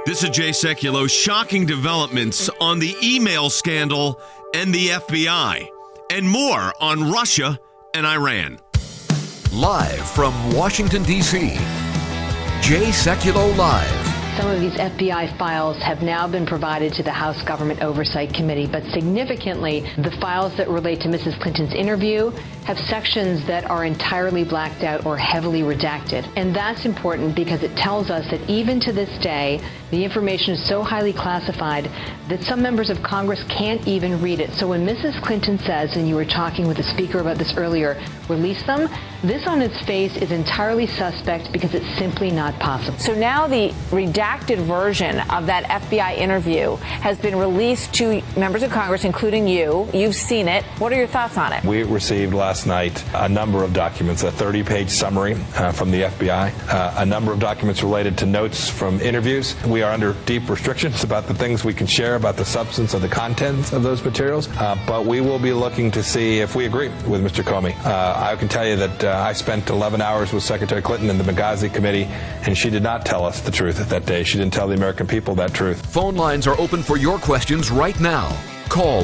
This is Jay Sekulow. Shocking developments on the email scandal and the FBI, and more on Russia and Iran. Live from Washington, D.C., Jay Sekulow Live. Some of these FBI files have now been provided to the House Government Oversight Committee, but significantly, the files that relate to Mrs. Clinton's interview have sections that are entirely blacked out or heavily redacted. And that's important because it tells us that even to this day, the information is so highly classified that some members of Congress can't even read it. So when Mrs. Clinton says, and you were talking with the Speaker about this earlier, release them, this on its face is entirely suspect because it's simply not possible. So now the redacted version of that FBI interview has been released to members of Congress, including you. You've seen it. What are your thoughts on it? We received last night a number of documents, a 30-page summary from the FBI, a number of documents related to notes from interviews. We are under deep restrictions about the things we can share about the substance of the contents of those materials, but we will be looking to see if we agree with Mr. Comey. I can tell you that I spent 11 hours with Secretary Clinton in the Benghazi Committee, and she did not tell us the truth that day. She didn't tell the American people that truth. Phone lines are open for your questions right now. Call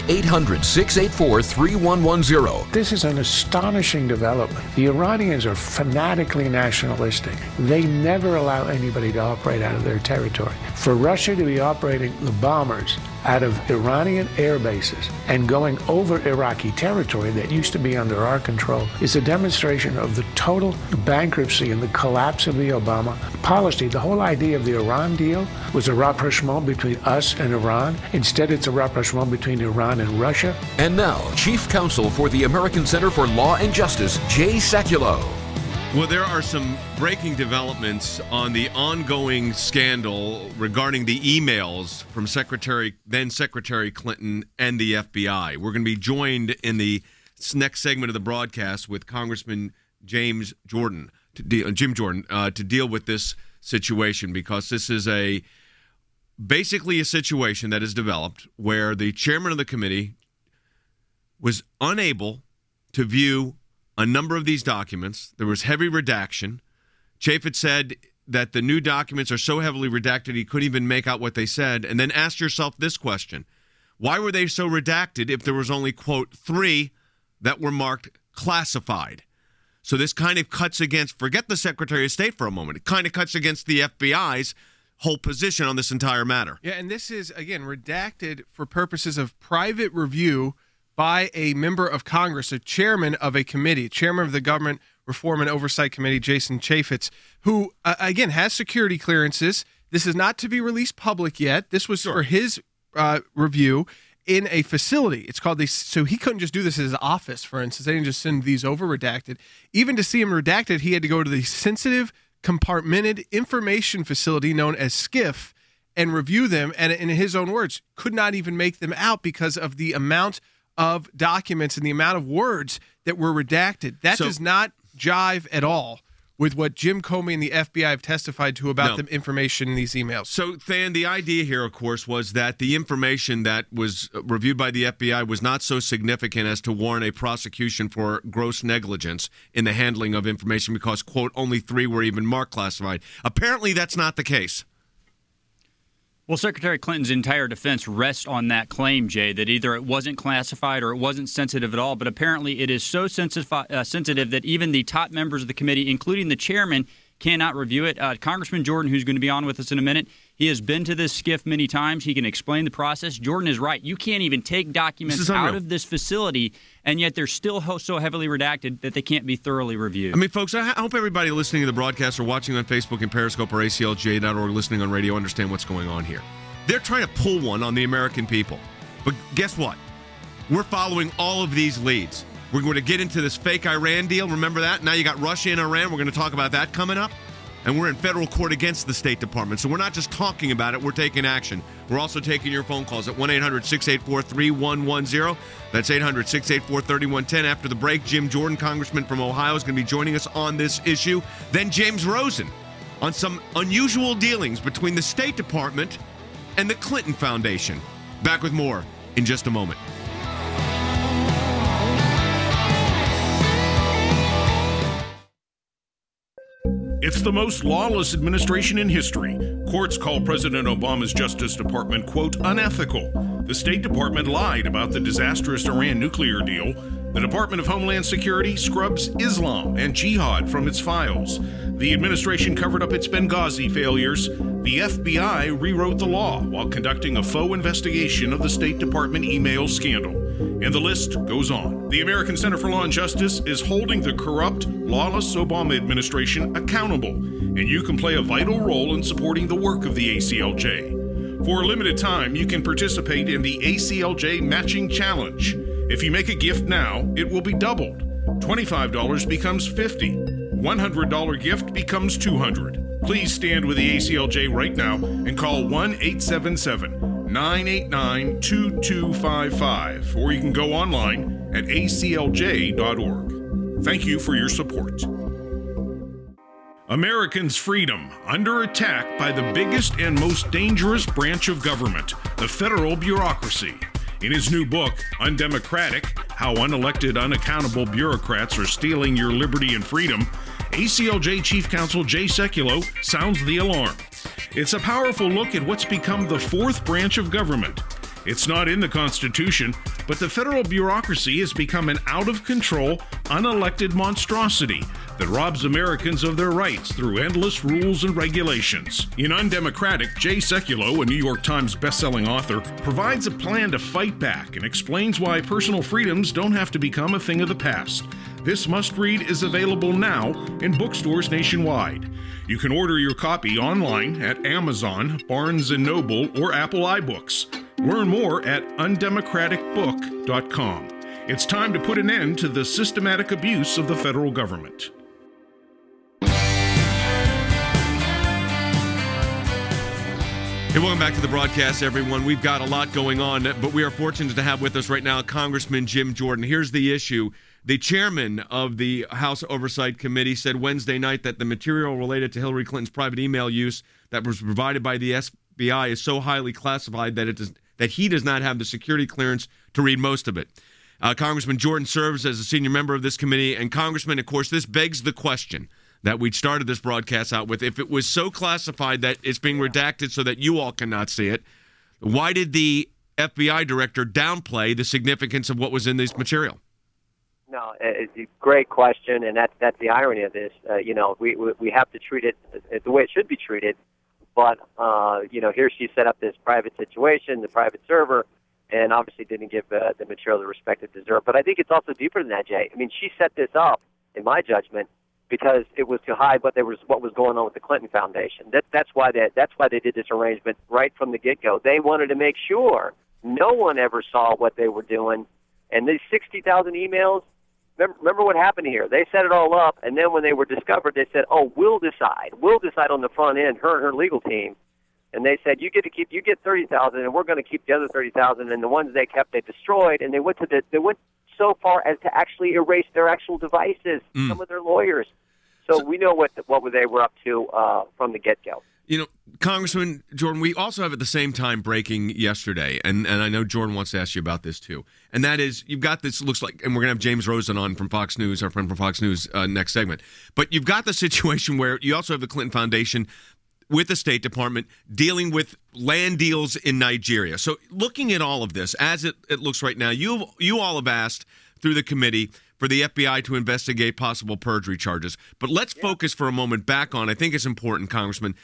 1-800-684-3110. This is an astonishing development. The Iranians are fanatically nationalistic. They never allow anybody to operate out of their territory. For Russia to be operating the bombers out of Iranian air bases and going over Iraqi territory that used to be under our control is a demonstration of the total bankruptcy and the collapse of the Obama policy. The whole idea of the Iran deal was a rapprochement between us and Iran. Instead, it's a rapprochement between Iran and Russia. And now, Chief Counsel for the American Center for Law and Justice, Jay Sekulow. Well, there are some breaking developments on the ongoing scandal regarding the emails from then Secretary Clinton and the FBI. We're going to be joined in the next segment of the broadcast with Congressman Jim Jordan, to deal with this situation, because this is basically a situation that has developed where the chairman of the committee was unable to view a number of these documents. There was heavy redaction. Chaffetz said that the new documents are so heavily redacted he couldn't even make out what they said. And then ask yourself this question: why were they so redacted if there was only, quote, 3 that were marked classified? So this kind of cuts against, forget the Secretary of State for a moment, it kind of cuts against the FBI's whole position on this entire matter. Yeah, and this is, again, redacted for purposes of private review by a member of Congress, a chairman of a committee, chairman of the Government Reform and Oversight Committee, Jason Chaffetz, who, again, has security clearances. This is not to be released public yet. This was for his review in a facility. It's called so he couldn't just do this in his office, for instance. They didn't just send these over redacted. Even to see him redacted, he had to go to the sensitive compartmented information facility known as SCIF and review them. And in his own words, could not even make them out because of the amount of documents and the amount of words that were redacted. That does not jive at all with what Jim Comey and the FBI have testified to about the information in these emails. So, Than, the idea here, of course, was that the information that was reviewed by the FBI was not so significant as to warrant a prosecution for gross negligence in the handling of information because, quote, only 3 were even marked classified. Apparently, that's not the case. Well, Secretary Clinton's entire defense rests on that claim, Jay, that either it wasn't classified or it wasn't sensitive at all. But apparently it is so sensitive that even the top members of the committee, including the chairman, cannot review it. Congressman Jordan, who's going to be on with us in a minute, he has been to this SCIF many times. He can explain the process. Jordan is right. You can't even take documents out of this facility, and yet they're still so heavily redacted that they can't be thoroughly reviewed. I mean, folks, I hope everybody listening to the broadcast or watching on Facebook and Periscope or ACLJ.org, listening on radio, understand what's going on here. They're trying to pull one on the American people. But guess what? We're following all of these leads. We're going to get into this fake Iran deal. Remember that? Now you got Russia and Iran. We're going to talk about that coming up. And we're in federal court against the State Department. So we're not just talking about it, we're taking action. We're also taking your phone calls at 1-800-684-3110. That's 800-684-3110. After the break, Jim Jordan, Congressman from Ohio, is going to be joining us on this issue. Then James Rosen on some unusual dealings between the State Department and the Clinton Foundation. Back with more in just a moment. It's the most lawless administration in history. Courts call President Obama's Justice Department, quote, unethical. The State Department lied about the disastrous Iran nuclear deal. The Department of Homeland Security scrubs Islam and jihad from its files. The administration covered up its Benghazi failures. The FBI rewrote the law while conducting a faux investigation of the State Department email scandal. And the list goes on. The American Center for Law and Justice is holding the corrupt, lawless Obama administration accountable, and you can play a vital role in supporting the work of the ACLJ. For a limited time, you can participate in the ACLJ Matching Challenge. If you make a gift now, it will be doubled. $25 becomes $50. $100 gift becomes $200. Please stand with the ACLJ right now and call 1-877-989-2255, or you can go online at aclj.org. Thank you for your support. Americans' freedom under attack by the biggest and most dangerous branch of government, the federal bureaucracy. In his new book, Undemocratic: How Unelected, Unaccountable Bureaucrats Are Stealing Your Liberty and Freedom, ACLJ Chief Counsel Jay Sekulow sounds the alarm. It's a powerful look at what's become the fourth branch of government. It's not in the Constitution, but the federal bureaucracy has become an out-of-control, unelected monstrosity that robs Americans of their rights through endless rules and regulations. In Undemocratic, Jay Sekulow, a New York Times bestselling author, provides a plan to fight back and explains why personal freedoms don't have to become a thing of the past. This must-read is available now in bookstores nationwide. You can order your copy online at Amazon, Barnes & Noble, or Apple iBooks. Learn more at undemocraticbook.com. It's time to put an end to the systematic abuse of the federal government. Hey, welcome back to the broadcast, everyone. We've got a lot going on, but we are fortunate to have with us right now Congressman Jim Jordan. Here's the issue. The chairman of the House Oversight Committee said Wednesday night that the material related to Hillary Clinton's private email use that was provided by the FBI is so highly classified that he does not have the security clearance to read most of it. Congressman Jordan serves as a senior member of this committee. And Congressman, of course, this begs the question that we started this broadcast out with. If it was so classified that it's being redacted so that you all cannot see it, why did the FBI director downplay the significance of what was in this material? No, it's a great question, and that's the irony of this. We have to treat it the way it should be treated. But, here she set up this private situation, the private server, and obviously didn't give the material the respect it deserved. But I think it's also deeper than that, Jay. I mean, she set this up, in my judgment, because it was to hide what was going on with the Clinton Foundation. That's why they did this arrangement right from the get-go. They wanted to make sure no one ever saw what they were doing. And these 60,000 emails, remember what happened here. They set it all up, and then when they were discovered, they said, we'll decide on the front end, her and her legal team. And they said, you get 30,000, and we're going to keep the other 30,000. And the ones they kept, they destroyed. And they went so far as to actually erase their actual devices, some of their lawyers. So we know what they were up to from the get-go. Congressman Jordan, we also have at the same time breaking yesterday, and I know Jordan wants to ask you about this too, and that is you've got this, looks like, and we're going to have James Rosen on from Fox News, our friend from Fox News, next segment, but you've got the situation where you also have the Clinton Foundation with the State Department dealing with land deals in Nigeria. So looking at all of this, as it looks right now, you all have asked through the committee for the FBI to investigate possible perjury charges. But let's focus for a moment back on, I think it's important, Congressman,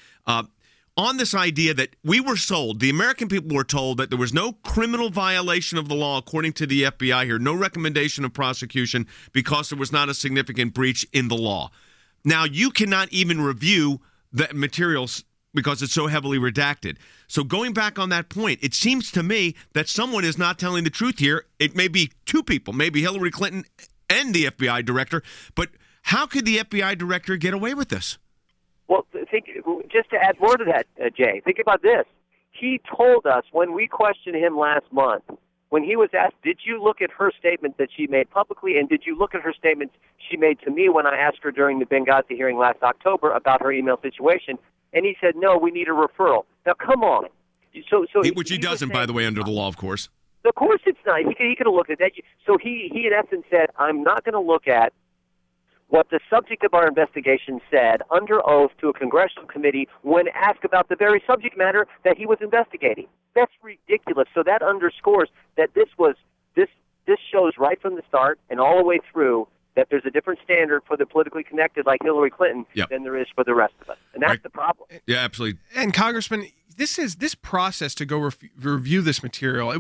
on this idea that we were sold, the American people were told that there was no criminal violation of the law according to the FBI here, no recommendation of prosecution because there was not a significant breach in the law. Now, you cannot even review the materials because it's so heavily redacted. So going back on that point, it seems to me that someone is not telling the truth here. It may be two people, maybe Hillary Clinton and the FBI director, but how could the FBI director get away with this? Well, just to add more to that, Jay, think about this. He told us when we questioned him last month, when he was asked, did you look at her statement that she made publicly, and did you look at her statements she made to me when I asked her during the Benghazi hearing last October about her email situation? And he said, no, we need a referral. Now, come on. Which he doesn't, by the way, under the law, of course. Of course it's not. He could have looked at that. So he in essence said, I'm not going to look at what the subject of our investigation said under oath to a congressional committee when asked about the very subject matter that he was investigating. That's ridiculous. So that underscores that this shows right from the start and all the way through that there's a different standard for the politically connected like Hillary Clinton than there is for the rest of us. And that's the problem. Yeah, absolutely. And Congressman, this process to go review this material,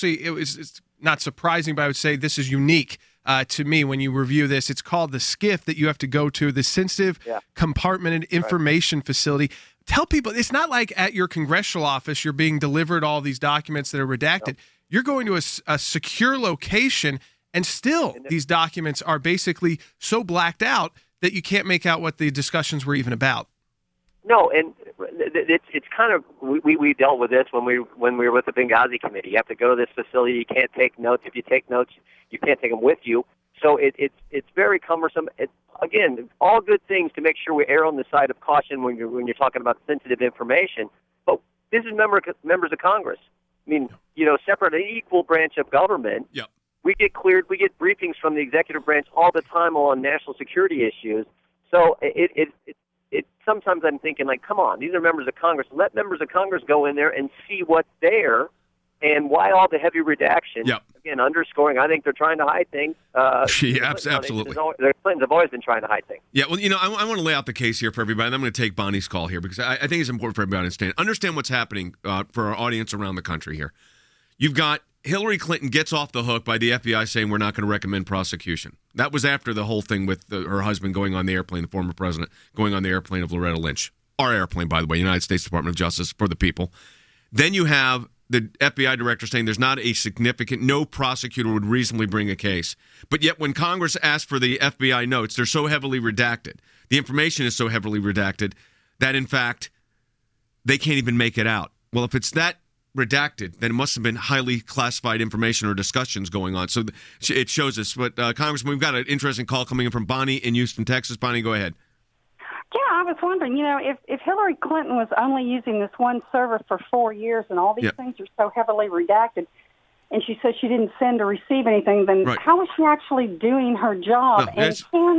it's not surprising, but I would say this is unique to me when you review this. It's called the SCIF that you have to go to, the Sensitive Compartmented Information Facility. Tell people, it's not like at your congressional office you're being delivered all these documents that are redacted. Nope. You're going to a secure location, and still these documents are basically so blacked out that you can't make out what the discussions were even about. No, and it's kind of we dealt with this when we were with the Benghazi committee. You have to go to this facility. You can't take notes. If you take notes, you can't take them with you. So it's very cumbersome. Again, all good things to make sure we err on the side of caution when you're talking about sensitive information. But this is members of Congress. I mean, separate and equal branch of government. Yep. We get cleared. We get briefings from the executive branch all the time on national security issues. So it sometimes I'm thinking, like, come on, these are members of Congress. Let members of Congress go in there and see what's there and why all the heavy redaction. Yep. Again, underscoring, I think they're trying to hide things. Absolutely. The Clintons have always been trying to hide things. Yeah, well, I want to lay out the case here for everybody, and I'm going to take Bonnie's call here because I think it's important for everybody to understand what's happening for our audience around the country here. You've got Hillary Clinton gets off the hook by the FBI saying we're not going to recommend prosecution. That was after the whole thing with her husband going on the airplane, the former president, going on the airplane of Loretta Lynch. Our airplane, by the way, United States Department of Justice for the people. Then you have the FBI director saying there's not a significant, no prosecutor would reasonably bring a case. But yet when Congress asked for the FBI notes, they're so heavily redacted. The information is so heavily redacted that, in fact, they can't even make it out. Well, if it's that redacted, then it must have been highly classified information or discussions going on. So it shows us. But, Congressman, we've got an interesting call coming in from Bonnie in Houston, Texas. Bonnie, go ahead. Yeah, I was wondering, if Hillary Clinton was only using this one server for 4 years and all these things are so heavily redacted, and she said she didn't send or receive anything, then how is she actually doing her job? No,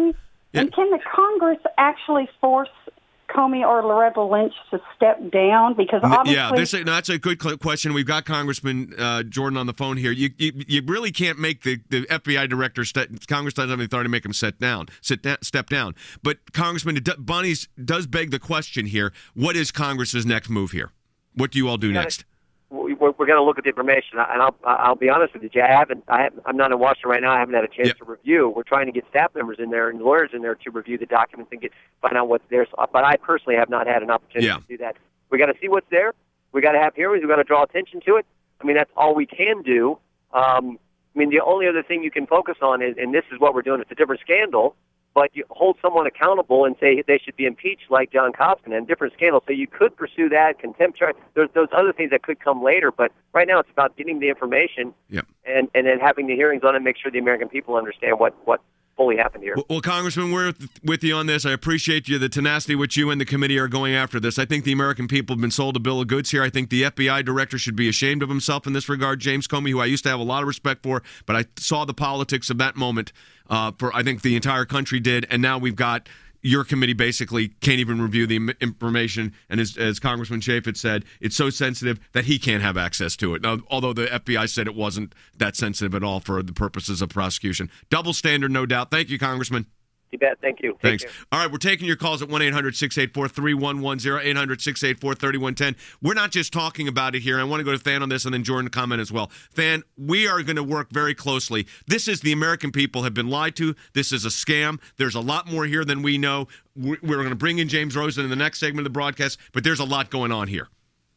and can the Congress actually force Comey or Loretta Lynch to step down? Because obviously, that's a good question. We've got Congressman Jordan on the phone here. You really can't make the FBI director. Congress doesn't have the authority to make him step down. But Congressman, Bonnie does beg the question here: what is Congress's next move here? What do you all do next? We're going to look at the information, and I'll be honest with you, Jay. I'm not in Washington right now. I haven't had a chance to review. We're trying to get staff members in there and lawyers in there to review the documents and find out what's there. But I personally have not had an opportunity to do that. We got to see what's there. We got to have hearings. We got to draw attention to it. I mean, that's all we can do. The only other thing you can focus on is, and this is what we're doing. It's a different scandal. But you hold someone accountable and say they should be impeached like John Koskin and different scandals. So you could pursue that, contempt charge. There's those other things that could come later. But right now it's about getting the information and then having the hearings on it and make sure the American people understand what fully happened here. Well, Congressman, we're with you on this. I appreciate the tenacity which you and the committee are going after this. I think the American people have been sold a bill of goods here. I think the FBI director should be ashamed of himself in this regard. James Comey, who I used to have a lot of respect for, but I saw the politics of that moment. I think the entire country did, and now we've got your committee basically can't even review the information, and as Congressman Chaffetz said, it's so sensitive that he can't have access to it. Now, although the FBI said it wasn't that sensitive at all for the purposes of prosecution. Double standard, no doubt. Thank you, Congressman. You bet. Thank you. Thanks. All right, we're taking your calls at 1-800-684-3110, 800-684-3110. We're not just talking about it here. I want to go to Than on this and then Jordan to comment as well. Than, we are going to work very closely. This is the American people have been lied to. This is a scam. There's a lot more here than we know. We're going to bring in James Rosen in the next segment of the broadcast, but there's a lot going on here.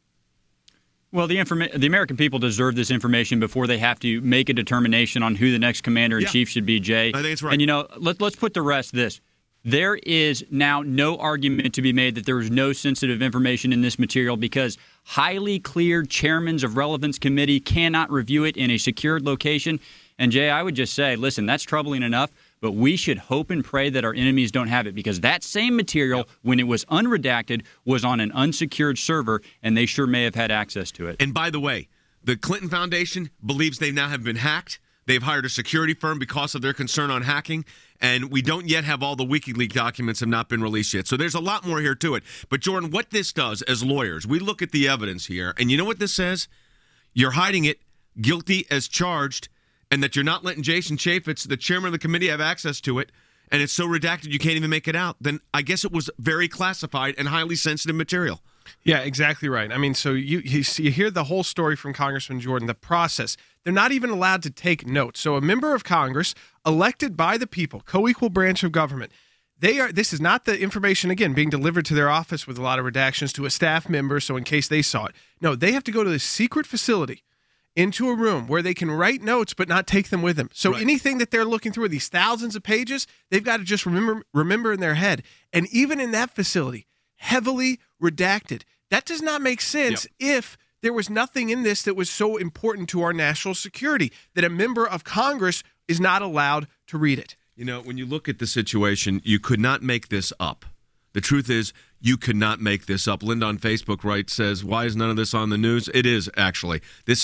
Well, the American people deserve this information before they have to make a determination on who the next commander-in-chief should be, Jay. I think it's right. And, let's put to rest this. There is now no argument to be made that there is no sensitive information in this material because highly cleared chairmen of relevance committee cannot review it in a secured location. And, Jay, I would just say, listen, that's troubling enough, but we should hope and pray that our enemies don't have it because that same material, when it was unredacted, was on an unsecured server, and they sure may have had access to it. And by the way, the Clinton Foundation believes they now have been hacked. They've hired a security firm because of their concern on hacking, and we don't yet have all the WikiLeaks documents have not been released yet. So there's a lot more here to it. But, Jordan, what this does as lawyers, we look at the evidence here, and you know what this says? You're hiding it, guilty as charged, and that you're not letting Jason Chaffetz, the chairman of the committee, have access to it, and it's so redacted you can't even make it out, then I guess it was very classified and highly sensitive material. Yeah, exactly right. I mean, so you hear the whole story from Congressman Jordan, the process. They're not even allowed to take notes. So a member of Congress elected by the people, co-equal branch of government, this is not the information, again, being delivered to their office with a lot of redactions to a staff member, so in case they saw it. No, they have to go to the secret facility into a room where they can write notes but not take them with them. So anything that they're looking through, these thousands of pages, they've got to just remember in their head. And even in that facility, heavily redacted. That does not make sense if there was nothing in this that was so important to our national security that a member of Congress is not allowed to read it. You know, when you look at the situation, you could not make this up. The truth is, you could not make this up. Linda on Facebook says, "Why is none of this on the news?" It is actually. This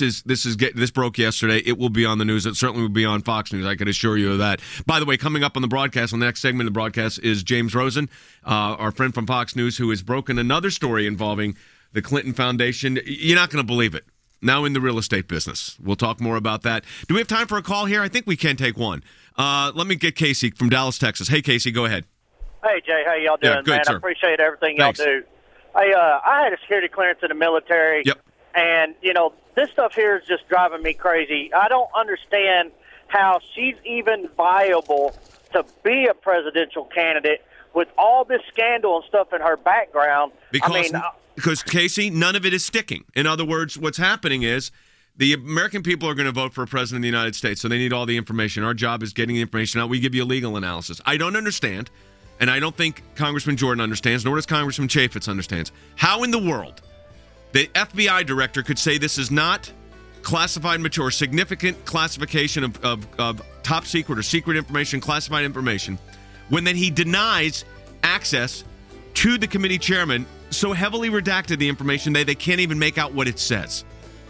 broke yesterday. It will be on the news. It certainly will be on Fox News. I can assure you of that. By the way, coming up on the broadcast, on the next segment of the broadcast, is James Rosen, our friend from Fox News, who has broken another story involving the Clinton Foundation. You're not going to believe it. Now in the real estate business. We'll talk more about that. Do we have time for a call here? I think we can take one. Let me get Casey from Dallas, Texas. Hey, Casey, go ahead. Hey, Jay, how y'all doing, good, man? sir. I appreciate everything Thanks. y'all do. Hey, I had a security clearance in the military, and, this stuff here is just driving me crazy. I don't understand how she's even viable to be a presidential candidate with all this scandal and stuff in her background. Because, Casey, none of it is sticking. In other words, what's happening is the American people are going to vote for a president of the United States, so they need all the information. Our job is getting the information out. We give you a legal analysis. I don't understand. And I don't think Congressman Jordan understands, nor does Congressman Chaffetz understands, how in the world the FBI director could say this is not classified material or significant classification of top secret or secret information, classified information, when then he denies access to the committee chairman, so heavily redacted the information they can't even make out what it says.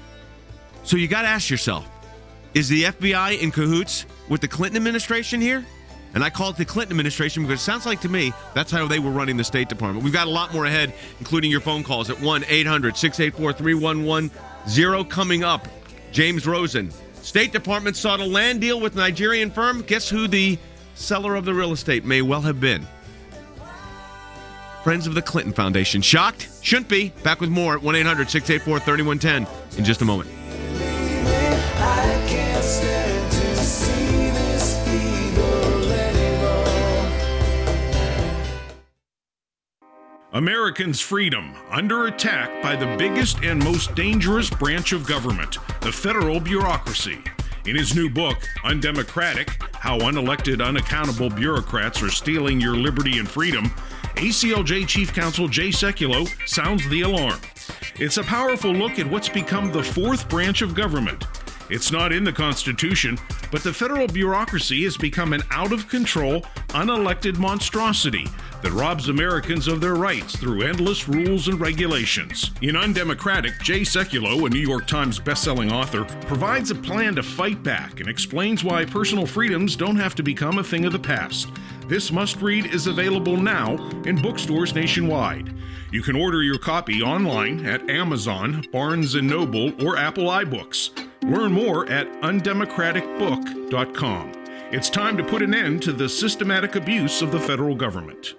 So you got to ask yourself, is the FBI in cahoots with the Clinton administration here? And I call it the Clinton administration because it sounds like to me that's how they were running the State Department. We've got a lot more ahead, including your phone calls at 1-800-684-3110 coming up. James Rosen. State Department sought a land deal with Nigerian firm. Guess who the seller of the real estate may well have been? Friends of the Clinton Foundation. Shocked? Shouldn't be. Back with more at 1-800-684-3110 in just a moment. I can't stand to see this evil anymore. Americans' freedom under attack by the biggest and most dangerous branch of government, the federal bureaucracy. In his new book, Undemocratic: How Unelected, Unaccountable Bureaucrats Are Stealing Your Liberty and Freedom, ACLJ Chief Counsel Jay Sekulow sounds the alarm. It's a powerful look at what's become the fourth branch of government. It's not in the Constitution, but the federal bureaucracy has become an out-of-control, unelected monstrosity that robs Americans of their rights through endless rules and regulations. In Undemocratic, Jay Sekulow, a New York Times bestselling author, provides a plan to fight back and explains why personal freedoms don't have to become a thing of the past. This must-read is available now in bookstores nationwide. You can order your copy online at Amazon, Barnes & Noble, or Apple iBooks. Learn more at undemocraticbook.com. It's time to put an end to the systematic abuse of the federal government.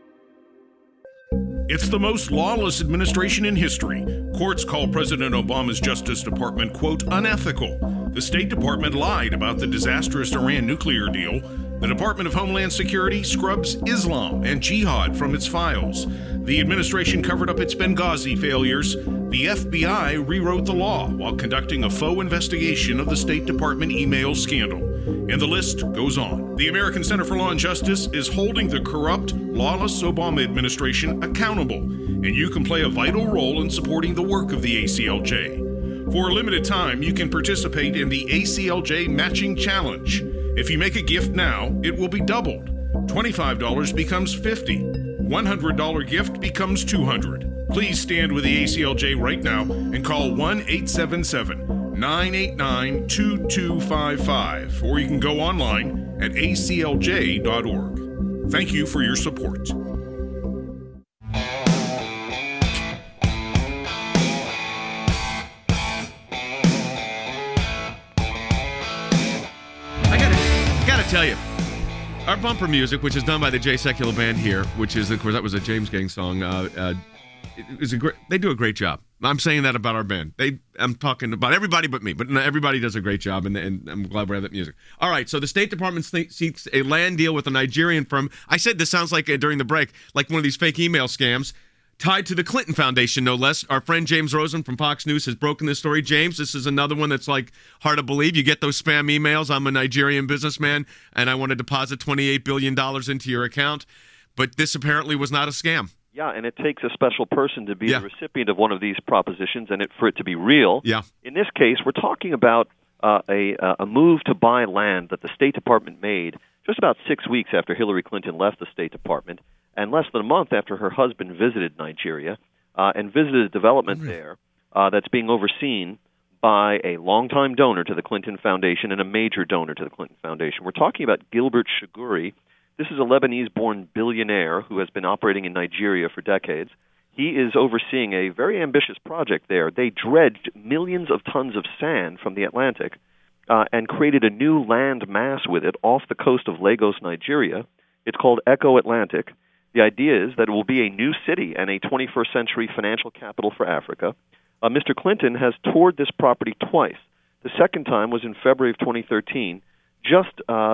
It's the most lawless administration in history. Courts call President Obama's Justice Department, quote, unethical. The State Department lied about the disastrous Iran nuclear deal. The Department of Homeland Security scrubs Islam and jihad from its files. The administration covered up its Benghazi failures. The FBI rewrote the law while conducting a faux investigation of the State Department email scandal. And the list goes on. The American Center for Law and Justice is holding the corrupt, lawless Obama administration accountable, and you can play a vital role in supporting the work of the ACLJ. For a limited time, you can participate in the ACLJ Matching Challenge. If you make a gift now, it will be doubled. $25 becomes $50. $100 gift becomes $200. Please stand with the ACLJ right now and call 1-877-9 888-989-2255, or you can go online at aclj.org. Thank you for your support. I gotta tell you, our bumper music, which is done by the J Secular Band here, which is, of course, that was a James Gang song. They do a great job. I'm saying that about our band. I'm talking about everybody but me, but everybody does a great job, and I'm glad we have that music. All right, so the State Department seeks a land deal with a Nigerian firm. I said this sounds like, during the break, like one of these fake email scams, tied to the Clinton Foundation, no less. Our friend James Rosen from Fox News has broken this story. James, this is another one that's like hard to believe. You get those spam emails. I'm a Nigerian businessman, and I want to deposit $28 billion into your account. But this apparently was not a scam. Yeah, and it takes a special person to be the recipient of one of these propositions and for it to be real. Yeah. In this case, we're talking about a move to buy land that the State Department made just about 6 weeks after Hillary Clinton left the State Department, and less than a month after her husband visited Nigeria and visited a development there that's being overseen by a longtime donor to the Clinton Foundation and a major donor to the Clinton Foundation. We're talking about Gilbert Shiguri. This is a Lebanese-born billionaire who has been operating in Nigeria for decades. He is overseeing a very ambitious project there. They dredged millions of tons of sand from the Atlantic and created a new land mass with it off the coast of Lagos, Nigeria. It's called Echo Atlantic. The idea is that it will be a new city and a 21st century financial capital for Africa. Mr. Clinton has toured this property twice. The second time was in February of 2013, just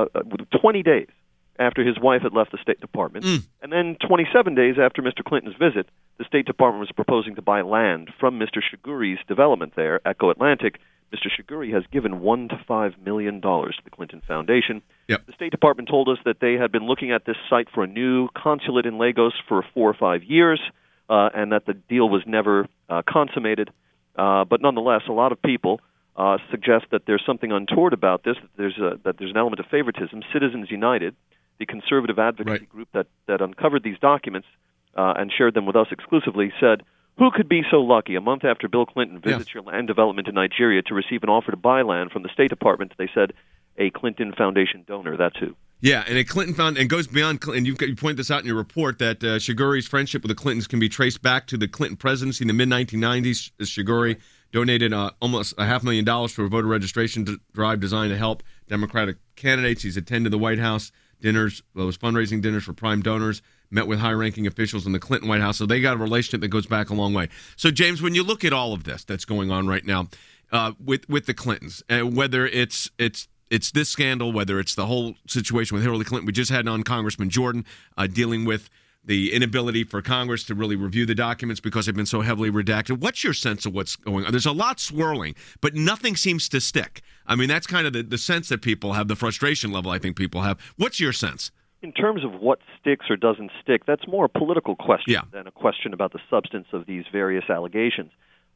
20 days after his wife had left the State Department. And then 27 days after Mr. Clinton's visit, the State Department was proposing to buy land from Mr. Shiguri's development there, Echo Atlantic. Mr. Shiguri has given $1 to $5 million to the Clinton Foundation. Yep. The State Department told us that they had been looking at this site for a new consulate in Lagos for 4 or 5 years, and that the deal was never consummated. But nonetheless, a lot of people suggest that there's something untoward about this, that there's an element of favoritism. Citizens United, the conservative advocacy group that uncovered these documents and shared them with us exclusively, said, who could be so lucky a month after Bill Clinton visits your land development in Nigeria to receive an offer to buy land from the State Department? They said a Clinton Foundation donor. That's who. Yeah, and a Clinton Foundation, and goes beyond, and you point this out in your report, that Shiguri's friendship with the Clintons can be traced back to the Clinton presidency in the mid-1990s. Shiguri donated almost $500,000 for a voter registration drive designed to help Democratic candidates. He's attended the White House dinners, those fundraising dinners for prime donors, met with high-ranking officials in the Clinton White House. So they got a relationship that goes back a long way. So, James, when you look at all of this that's going on right now with the Clintons, whether it's this scandal, whether it's the whole situation with Hillary Clinton, we just had on Congressman Jordan dealing with the inability for Congress to really review the documents because they've been so heavily redacted. What's your sense of what's going on? There's a lot swirling, but nothing seems to stick. I mean, that's kind of the sense that people have, the frustration level I think people have. What's your sense? In terms of what sticks or doesn't stick, that's more a political question than a question about the substance of these various allegations.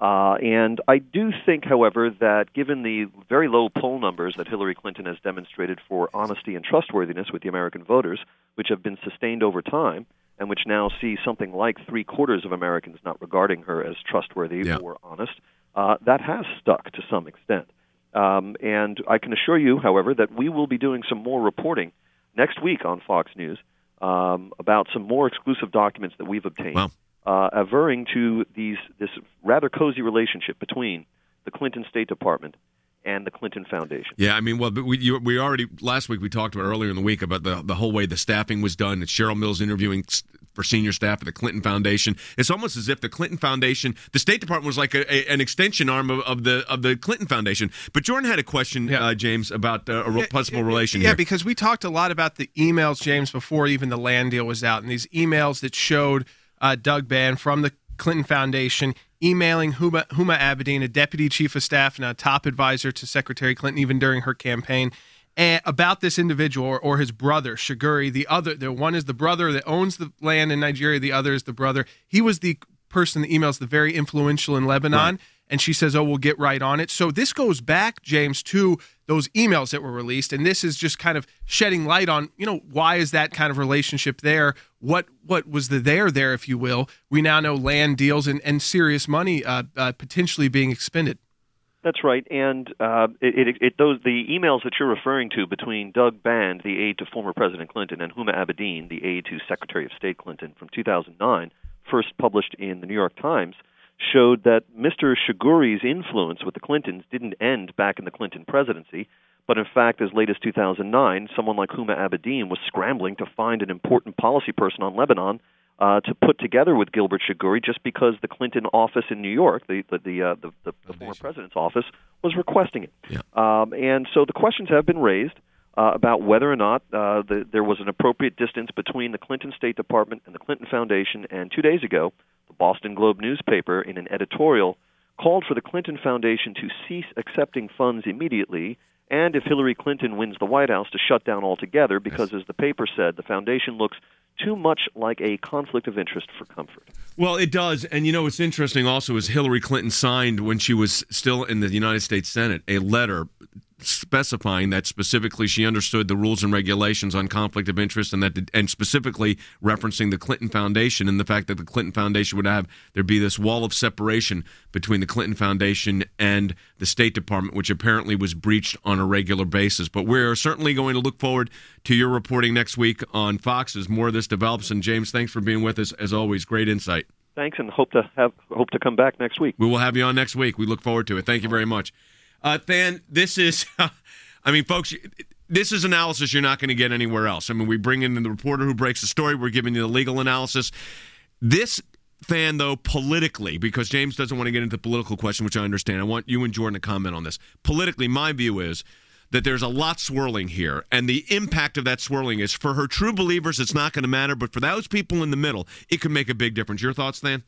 And I do think, however, that given the very low poll numbers that Hillary Clinton has demonstrated for honesty and trustworthiness with the American voters, which have been sustained over time, and which now see something like 3/4 of Americans not regarding her as trustworthy or honest, that has stuck to some extent. And I can assure you, however, that we will be doing some more reporting next week on Fox News about some more exclusive documents that we've obtained, averring to this rather cozy relationship between the Clinton State Department and the Clinton Foundation. Yeah, I mean, well, but we already, last week we talked about earlier in the week about the whole way the staffing was done. It's Cheryl Mills interviewing for senior staff at the Clinton Foundation. It's almost as if the Clinton Foundation, the State Department was like an extension arm of the Clinton Foundation. But Jordan had a question, James, about a possible relation here. Yeah, because we talked a lot about the emails, James, before even the land deal was out, and these emails that showed Doug Bann from the Clinton Foundation emailing Huma Abedin, a deputy chief of staff and a top advisor to Secretary Clinton, even during her campaign, about this individual or his brother, Shiguri. The one is the brother that owns the land in Nigeria. The other is the brother. He was the person that emails the very influential in Lebanon. Right. And she says, we'll get right on it. So this goes back, James, to those emails that were released. And this is just kind of shedding light on, why is that kind of relationship there? What was there, if you will? We now know land deals and serious money potentially being expended. That's right, and the emails that you're referring to between Doug Band, the aide to former President Clinton, and Huma Abedin, the aide to Secretary of State Clinton, from 2009, first published in the New York Times, showed that Mr. Shiguri's influence with the Clintons didn't end back in the Clinton presidency, but in fact, as late as 2009, someone like Huma Abedin was scrambling to find an important policy person on Lebanon to put together with Gilbert Shiguri, just because the Clinton office in New York, the former president's office, was requesting it. Yeah. And so the questions have been raised about whether or not there was an appropriate distance between the Clinton State Department and the Clinton Foundation. And 2 days ago, the Boston Globe newspaper, in an editorial, called for the Clinton Foundation to cease accepting funds immediately, and if Hillary Clinton wins the White House, to shut down altogether, because, as the paper said, the foundation looks too much like a conflict of interest for comfort. Well, it does. And, what's interesting also is Hillary Clinton signed, when she was still in the United States Senate, a letter specifying that specifically she understood the rules and regulations on conflict of interest, and specifically referencing the Clinton Foundation and the fact that the Clinton Foundation would there'd be this wall of separation between the Clinton Foundation and the State Department, which apparently was breached on a regular basis. But we're certainly going to look forward to your reporting next week on Fox as more of this develops. And James, thanks for being with us as always. Great insight. Thanks, and hope to come back next week. We will have you on next week. We look forward to it. Thank you very much. Than, this is, folks, this is analysis you're not going to get anywhere else. We bring in the reporter who breaks the story. We're giving you the legal analysis. This, Than, though, politically, because James doesn't want to get into the political question, which I understand. I want you and Jordan to comment on this. Politically, my view is that there's a lot swirling here, and the impact of that swirling is, for her true believers, it's not going to matter, but for those people in the middle, it could make a big difference. Your thoughts, Than?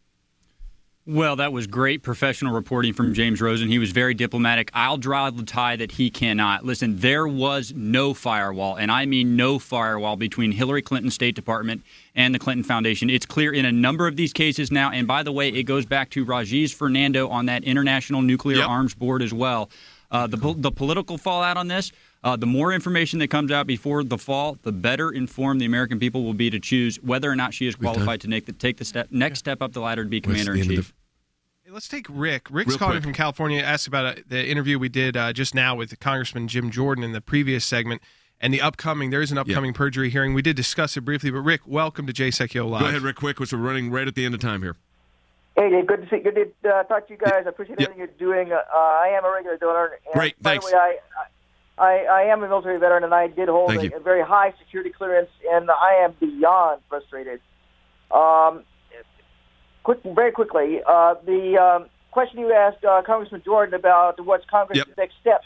Well, that was great professional reporting from James Rosen. He was very diplomatic. I'll draw the tie that he cannot. Listen, there was no firewall, and I mean no firewall, between Hillary Clinton's State Department and the Clinton Foundation. It's clear in a number of these cases now, and by the way, it goes back to Rajiv Fernando on that International Nuclear Arms Board as well. The political fallout on this, the more information that comes out before the fall, the better informed the American people will be to choose whether or not she is qualified to take the next step up the ladder to be commander-in-chief. Hey, let's take Rick. Rick's calling from California. Asked about the interview we did just now with Congressman Jim Jordan in the previous segment, and there is an upcoming perjury hearing. We did discuss it briefly, but Rick, welcome to Jay Sekulow Live. Go ahead, Rick, quick, because we're running right at the end of time here. Hey, Dave, good to talk to you guys. I appreciate everything you're doing. I am a regular donor. And great, thanks. By the way, I am a military veteran, and I did hold a very high security clearance, and I am beyond frustrated. Very quickly, the question you asked Congressman Jordan about what's Congress's next step.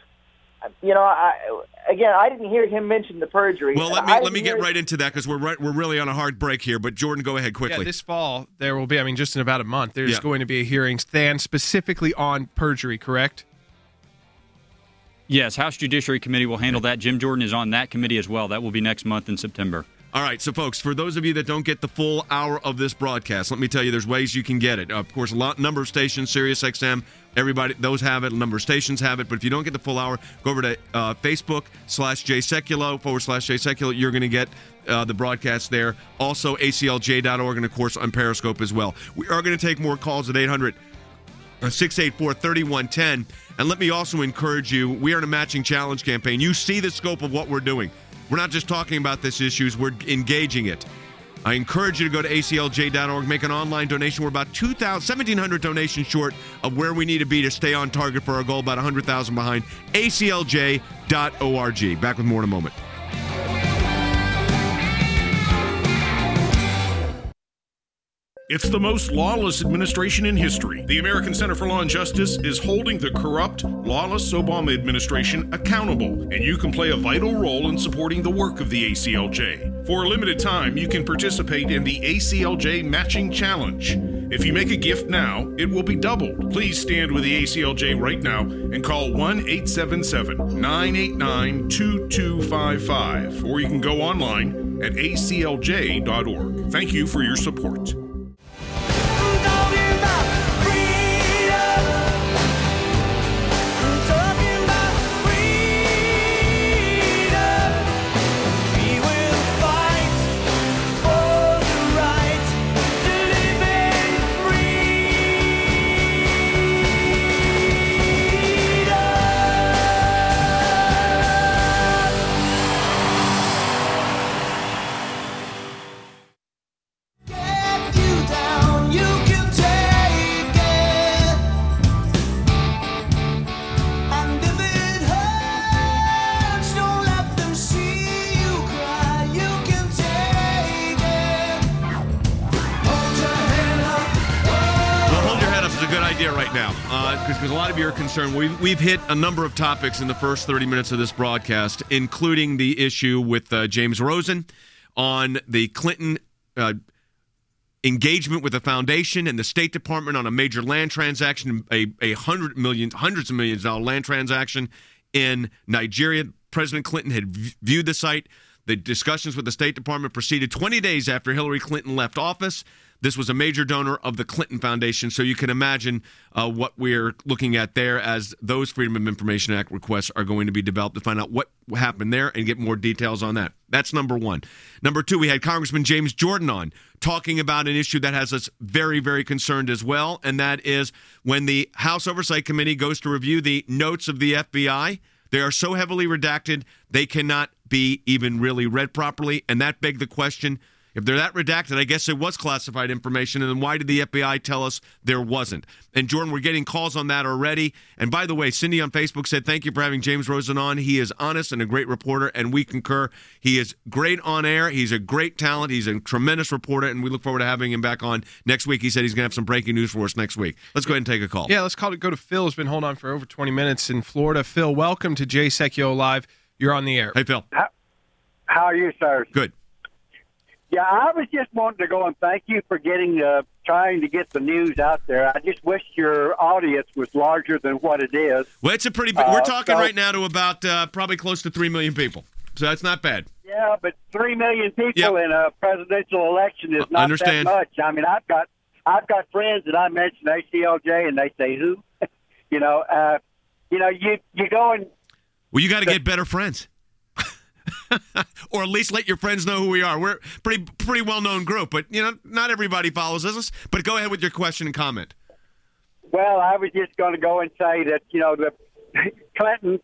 I didn't hear him mention the perjury. Well, let me get right into that, because we're really on a hard break here. But Jordan, go ahead quickly. Yeah, this fall there will be. Just in about a month, there's going to be a hearing, Than, specifically on perjury. Correct? Yes, House Judiciary Committee will handle that. Jim Jordan is on that committee as well. That will be next month in September. All right, so folks, for those of you that don't get the full hour of this broadcast, let me tell you, there's ways you can get it. Of course, number of stations, Sirius XM, everybody, those have it. A number of stations have it. But if you don't get the full hour, go over to Facebook/Jay Sekulow /Jay Sekulow. You're going to get the broadcast there. Also, ACLJ.org, and of course on Periscope as well. We are going to take more calls at 800-684-3110. And let me also encourage you, we are in a matching challenge campaign. You see the scope of what we're doing. We're not just talking about this issues, we're engaging it. I encourage you to go to ACLJ.org, make an online donation. We're about 1,700 donations short of where we need to be to stay on target for our goal, about 100,000 behind. ACLJ.org. Back with more in a moment. It's the most lawless administration in history. The American Center for Law and Justice is holding the corrupt, lawless Obama administration accountable, and you can play a vital role in supporting the work of the ACLJ. For a limited time, you can participate in the ACLJ Matching Challenge. If you make a gift now, it will be doubled. Please stand with the ACLJ right now and call 1-877-989-2255, or you can go online at aclj.org. Thank you for your support. idea right now, because a lot of you are concerned. We've hit a number of topics in the first 30 minutes of this broadcast, including the issue with James Rosen on the Clinton engagement with the foundation and the State Department on a major land transaction, a hundreds of millions dollar land transaction in Nigeria. President Clinton had viewed the site. The discussions with the State Department proceeded 20 days after Hillary Clinton left office. This was a major donor of the Clinton Foundation, so you can imagine what we're looking at there as those Freedom of Information Act requests are going to be developed to find out what happened there and get more details on that. That's number one. Number two, we had Congressman James Jordan on talking about an issue that has us very, very concerned as well, and that is when the House Oversight Committee goes to review the notes of the FBI, they are so heavily redacted, they cannot be even really read properly, and that begs the question, if they're that redacted, I guess it was classified information, and then why did the FBI tell us there wasn't? And, Jordan, we're getting calls on that already. And, by the way, Cindy on Facebook said, thank you for having James Rosen on. He is honest and a great reporter, and we concur. He is great on air. He's a great talent. He's a tremendous reporter, and we look forward to having him back on next week. He said he's going to have some breaking news for us next week. Let's go ahead and take a call. Yeah, let's go to Phil, who's been holding on for over 20 minutes in Florida. Phil, welcome to Jay Secchio Live. You're on the air. Hey, Phil. How are you, sir? Good. Yeah, I was just wanting to go and thank you for trying to get the news out there. I just wish your audience was larger than what it is. Well, it's a pretty big. We're talking right now to about probably close to 3 million people. So that's not bad. Yeah, but 3 million people in a presidential election is not that much. I mean, I've got friends that I mention ACLJ, and they say who? you go and. Well, you got to get better friends. Or at least let your friends know who we are. We're a pretty well-known group, but not everybody follows us. But go ahead with your question and comment. Well, I was just going to go and say that the Clinton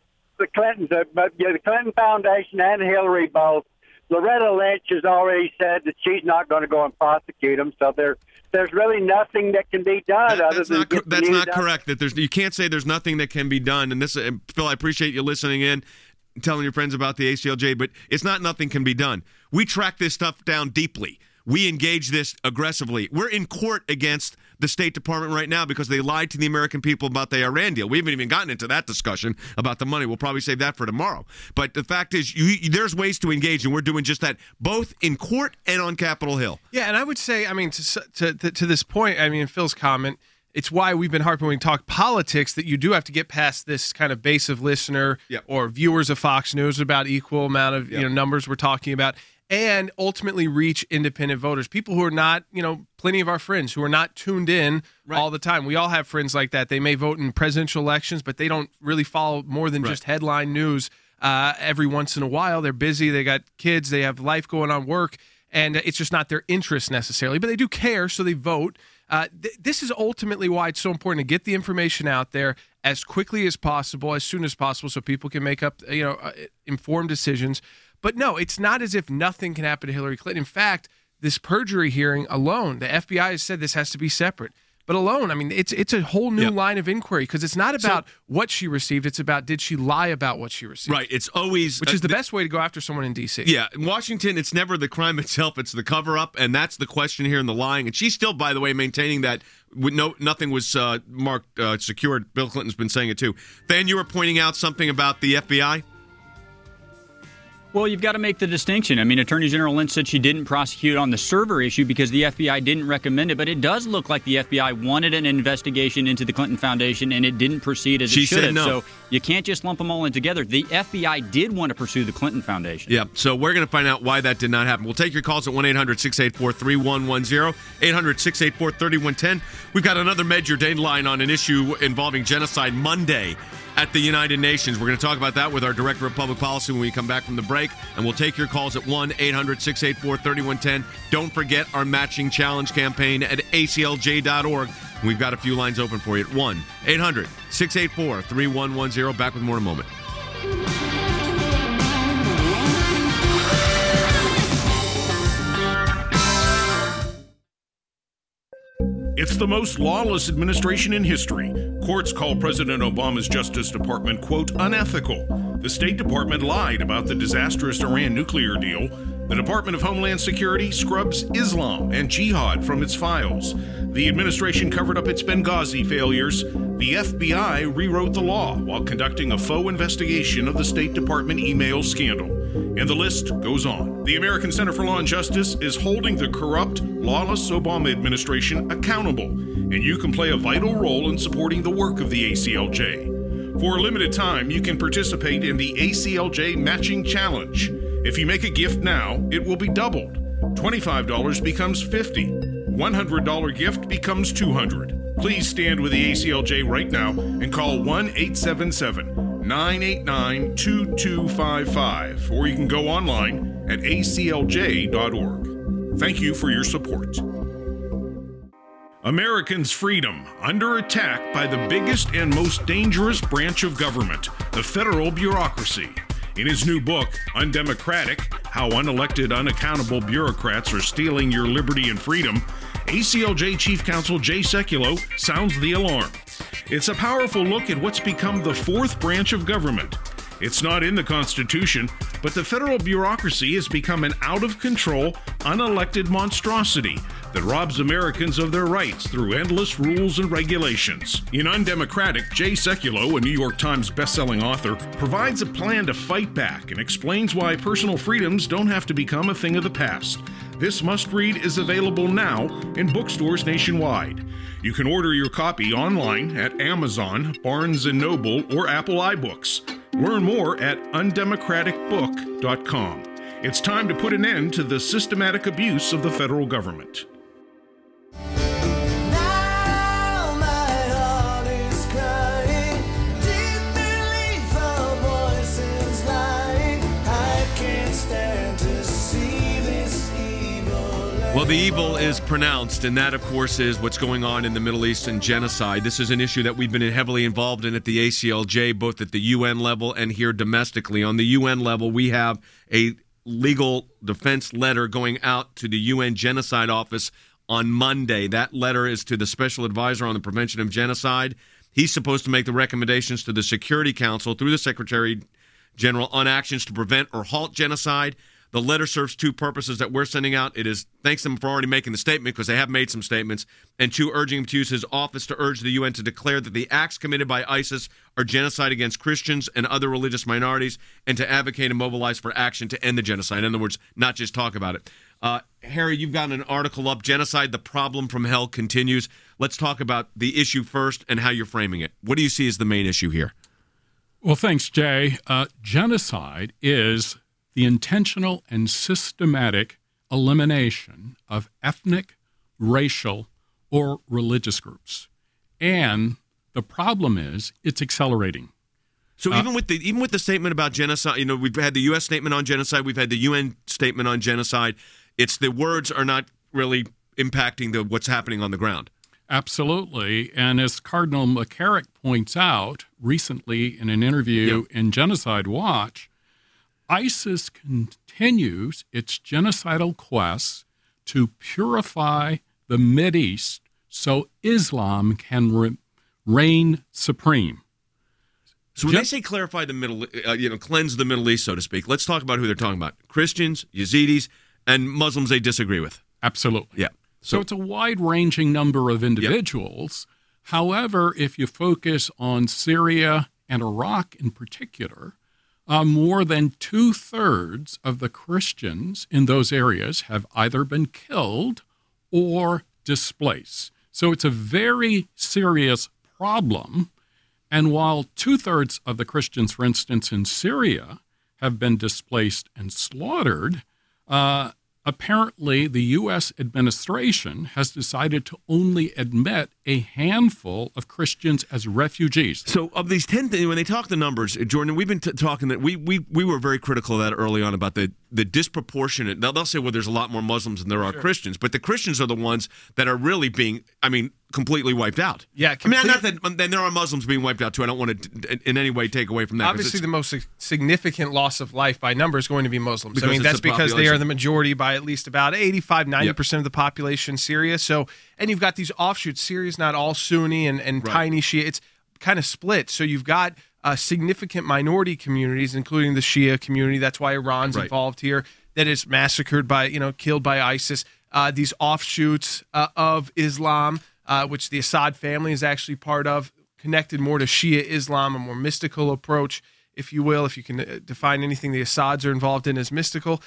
Foundation and Hillary both. Loretta Lynch has already said that she's not going to go and prosecute them. So there's really nothing that can be done That's not correct. That you can't say there's nothing that can be done. And this, Phil, I appreciate you listening in, telling your friends about the ACLJ, but it's not nothing can be done. We track this stuff down deeply. We engage this aggressively. We're in court against the State Department right now because they lied to the American people about the Iran deal. We haven't even gotten into that discussion about the money. We'll probably save that for tomorrow. But the fact is, there's ways to engage, and we're doing just that, both in court and on Capitol Hill. Yeah, and I would say, I mean, to this point, I mean, Phil's comment, it's why we've been harping when we talk politics that you do have to get past this kind of base of listener or viewers of Fox News, about equal amount of numbers we're talking about, and ultimately reach independent voters, people who are not, plenty of our friends who are not tuned in all the time. We all have friends like that. They may vote in presidential elections, but they don't really follow more than just headline news every once in a while. They're busy. They got kids. They have life going on, work, and it's just not their interest necessarily, but they do care, so they vote. This is ultimately why it's so important to get the information out there as quickly as possible, as soon as possible, so people can make up, informed decisions. But no, it's not as if nothing can happen to Hillary Clinton. In fact, this perjury hearing alone, the FBI has said this has to be separate. But alone, I mean, it's a whole new line of inquiry, because it's not about what she received. It's about, did she lie about what she received? Right. It's always... Which is the best way to go after someone in D.C. Yeah. In Washington, it's never the crime itself. It's the cover-up, and that's the question here in the lying. And she's still, by the way, maintaining that nothing was marked secured. Bill Clinton's been saying it, too. Then you were pointing out something about the FBI? Well, you've got to make the distinction. I mean, Attorney General Lynch said she didn't prosecute on the server issue because the FBI didn't recommend it, but it does look like the FBI wanted an investigation into the Clinton Foundation, and it didn't proceed as it should have. No. So you can't just lump them all in together. The FBI did want to pursue the Clinton Foundation. Yeah, so we're going to find out why that did not happen. We'll take your calls at 1-800-684-3110, 800-684-3110. We've got another major deadline on an issue involving genocide Monday at the United Nations. We're going to talk about that with our Director of Public Policy when we come back from the break, and we'll take your calls at 1-800-684-3110. Don't forget our matching challenge campaign at aclj.org. We've got a few lines open for you at 1-800-684-3110. Back with more in a moment. It's the most lawless administration in history. Courts call President Obama's Justice Department, quote, unethical. The State Department lied about the disastrous Iran nuclear deal. The Department of Homeland Security scrubs Islam and jihad from its files. The administration covered up its Benghazi failures. The FBI rewrote the law while conducting a faux investigation of the State Department email scandal. And the list goes on. The American Center for Law and Justice is holding the corrupt, lawless Obama administration accountable, and you can play a vital role in supporting the work of the ACLJ. For a limited time, you can participate in the ACLJ Matching Challenge. If you make a gift now, it will be doubled. $25 becomes $50. $100 gift becomes $200. Please stand with the ACLJ right now and call 1-877-989-2255, or you can go online at aclj.org. Thank you for your support. Americans' freedom under attack by the biggest and most dangerous branch of government, the federal bureaucracy. In his new book, Undemocratic: How Unelected, Unaccountable Bureaucrats Are Stealing Your Liberty and Freedom, ACLJ Chief Counsel Jay Sekulow sounds the alarm. It's a powerful look at what's become the fourth branch of government. It's not in the Constitution, but the federal bureaucracy has become an out-of-control, unelected monstrosity that robs Americans of their rights through endless rules and regulations. In Undemocratic, Jay Sekulow, a New York Times bestselling author, provides a plan to fight back and explains why personal freedoms don't have to become a thing of the past. This must-read is available now in bookstores nationwide. You can order your copy online at Amazon, Barnes & Noble, or Apple iBooks. Learn more at undemocraticbook.com. It's time to put an end to the systematic abuse of the federal government. Well, the evil is pronounced, and that, of course, is what's going on in the Middle East and genocide. This is an issue that we've been heavily involved in at the ACLJ, both at the UN level and here domestically. On the UN level, we have a legal defense letter going out to the UN Genocide Office on Monday. That letter is to the Special Advisor on the Prevention of Genocide. He's supposed to make the recommendations to the Security Council through the Secretary General on actions to prevent or halt genocide. The letter serves two purposes that we're sending out. It is thanks them for already making the statement, because they have made some statements, and two, urging him to use his office to urge the UN to declare that the acts committed by ISIS are genocide against Christians and other religious minorities, and to advocate and mobilize for action to end the genocide. In other words, not just talk about it. Harry, you've got an article up, Genocide, the Problem from Hell Continues. Let's talk about the issue first and how you're framing it. What do you see as the main issue here? Well, thanks, Jay. Genocide is the intentional and systematic elimination of ethnic, racial, or religious groups. And the problem is it's accelerating. So even with the statement about genocide, we've had the U.S. statement on genocide, we've had the UN statement on genocide. It's the words are not really impacting what's happening on the ground. Absolutely. And as Cardinal McCarrick points out recently in an interview in Genocide Watch, ISIS continues its genocidal quest to purify the Mideast so Islam can reign supreme. So when they say clarify the cleanse the Middle East, so to speak, let's talk about who they're talking about. Christians, Yazidis, and Muslims they disagree with. Absolutely. Yeah. So it's a wide-ranging number of individuals. Yep. However, if you focus on Syria and Iraq in particular, more than 2/3 of the Christians in those areas have either been killed or displaced. So it's a very serious problem. And while 2/3 of the Christians, for instance, in Syria have been displaced and slaughtered, apparently the U.S. administration has decided to only admit a handful of Christians as refugees. So of these 10, when they talk the numbers, Jordan, we've been talking that we were very critical of that early on about the disproportionate. They'll say, well, there's a lot more Muslims than there are Christians, but the Christians are the ones that are really being, completely wiped out. Yeah. Not that there are Muslims being wiped out too. I don't want to in any way take away from that. Obviously, the most significant loss of life by number is going to be Muslims. That's because they are the majority by at least about 85-90% of the population in Syria. So, and you've got these offshoots. Syria's not all Sunni and tiny Shia. It's kind of split. So you've got significant minority communities, including the Shia community. That's why Iran's involved here. that is massacred by, killed by ISIS. These offshoots of Islam, which the Assad family is actually part of, connected more to Shia Islam, a more mystical approach, if you will, if you can define anything the Assads are involved in as mystical.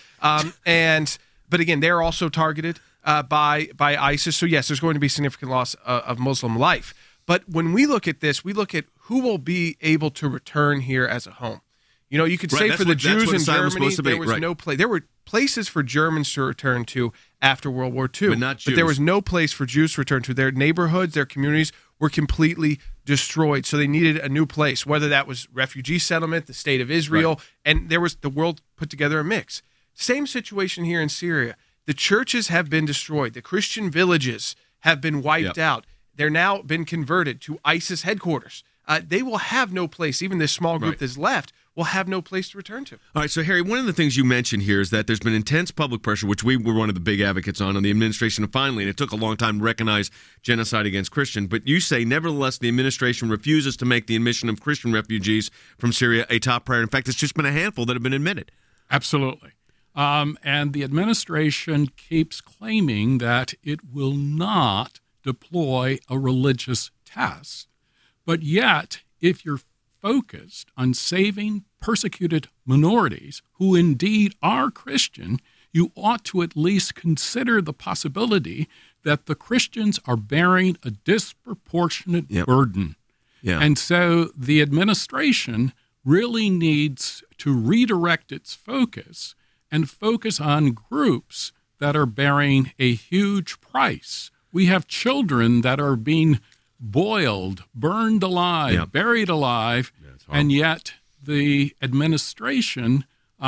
But again, they're also targeted by ISIS. So yes, there's going to be significant loss of Muslim life. But when we look at this, we look at who will be able to return here as a home. You could say for the Jews in Germany, there was no place. There were places for Germans to return to after World War II. But not Jews. But there was no place for Jews to return to. Their neighborhoods, their communities were completely destroyed. So they needed a new place, whether that was refugee settlement, the state of Israel, and there was the world put together a mix. Same situation here in Syria. The churches have been destroyed. The Christian villages have been wiped out. They're now been converted to ISIS headquarters. They will have no place, even this small group that's left, will have no place to return to. All right, so Harry, one of the things you mentioned here is that there's been intense public pressure, which we were one of the big advocates on the administration, and finally, and it took a long time to recognize genocide against Christians, but you say, nevertheless, the administration refuses to make the admission of Christian refugees from Syria a top priority. In fact, it's just been a handful that have been admitted. Absolutely. And the administration keeps claiming that it will not deploy a religious test. But yet, if you're focused on saving persecuted minorities who indeed are Christian, you ought to at least consider the possibility that the Christians are bearing a disproportionate burden. And so the administration really needs to redirect its focus and focus on groups that are bearing a huge price. We have children that are being boiled, burned alive, buried alive, and yet the administration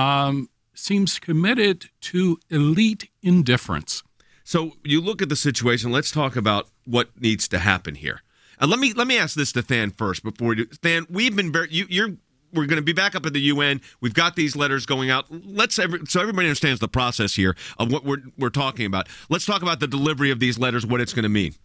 seems committed to elite indifference. So you look at the situation. Let's talk about what needs to happen here. And let me ask this to Than first before we do. Than, we've been we're going to be back up at the UN. We've got these letters going out. So everybody understands the process here of what we're talking about. Let's talk about the delivery of these letters, what it's going to mean.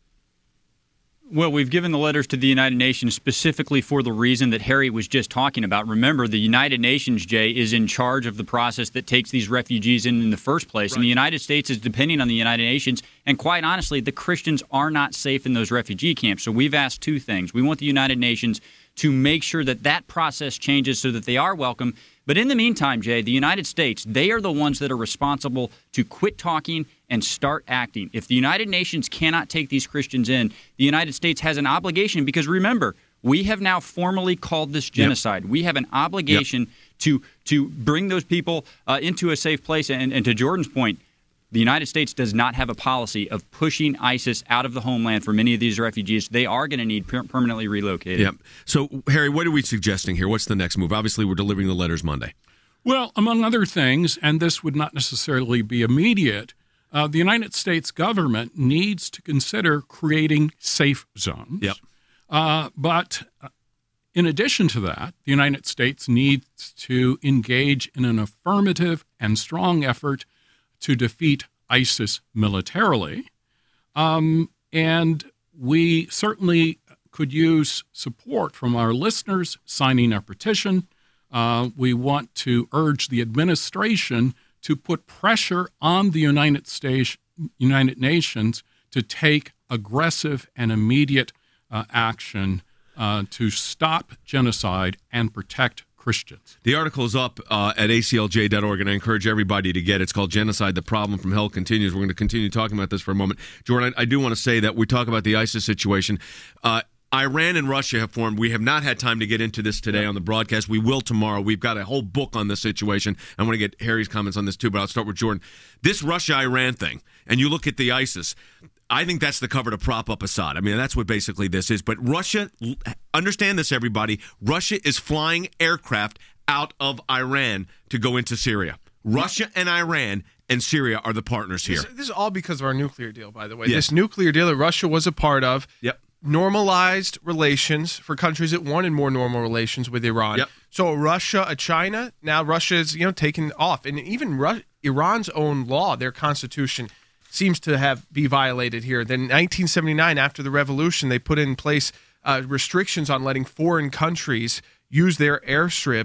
Well, we've given the letters to the United Nations specifically for the reason that Harry was just talking about. Remember, the United Nations, Jay, is in charge of the process that takes these refugees in the first place. And the United States is depending on the United Nations. And quite honestly, the Christians are not safe in those refugee camps. So we've asked two things. We want the United Nations to make sure that that process changes so that they are welcome. But in the meantime, Jay, the United States, they are the ones that are responsible to quit talking and start acting. If the United Nations cannot take these Christians in, the United States has an obligation, because remember, we have now formally called this genocide. We have an obligation to bring those people into a safe place. And to Jordan's point, the United States does not have a policy of pushing ISIS out of the homeland for many of these refugees. They are going to need permanently relocated. Yep. So, Harry, what are we suggesting here? What's the next move? Obviously, we're delivering the letters Monday. Well, among other things, and this would not necessarily be immediate, the United States government needs to consider creating safe zones. But in addition to that, the United States needs to engage in an affirmative and strong effort to defeat ISIS militarily. And we certainly could use support from our listeners signing our petition. We want to urge the administration to put pressure on the United Nations to take aggressive and immediate action to stop genocide and protect Christians. The article is up at aclj.org, and I encourage everybody to get it. It's called Genocide, the Problem from Hell Continues. We're going to continue talking about this for a moment. Jordan, I do want to say that we talk about the ISIS situation. Iran and Russia have formed. We have not had time to get into this today on the broadcast. We will tomorrow. We've got a whole book on this situation. I want to get Harry's comments on this too, but I'll start with Jordan. This Russia-Iran thing, and you look at the ISIS, I think that's the cover to prop up Assad. I mean, that's what basically this is. But Russia, understand this, everybody, Russia is flying aircraft out of Iran to go into Syria. Russia and Iran and Syria are the partners here. This is all because of our nuclear deal, by the way. This nuclear deal that Russia was a part of normalized relations for countries that wanted more normal relations with Iran. So Russia, China, now Russia is taken off. And even Iran's own law, their constitution, seems to be violated here. Then 1979, after the revolution, they put in place restrictions on letting foreign countries use their airstrips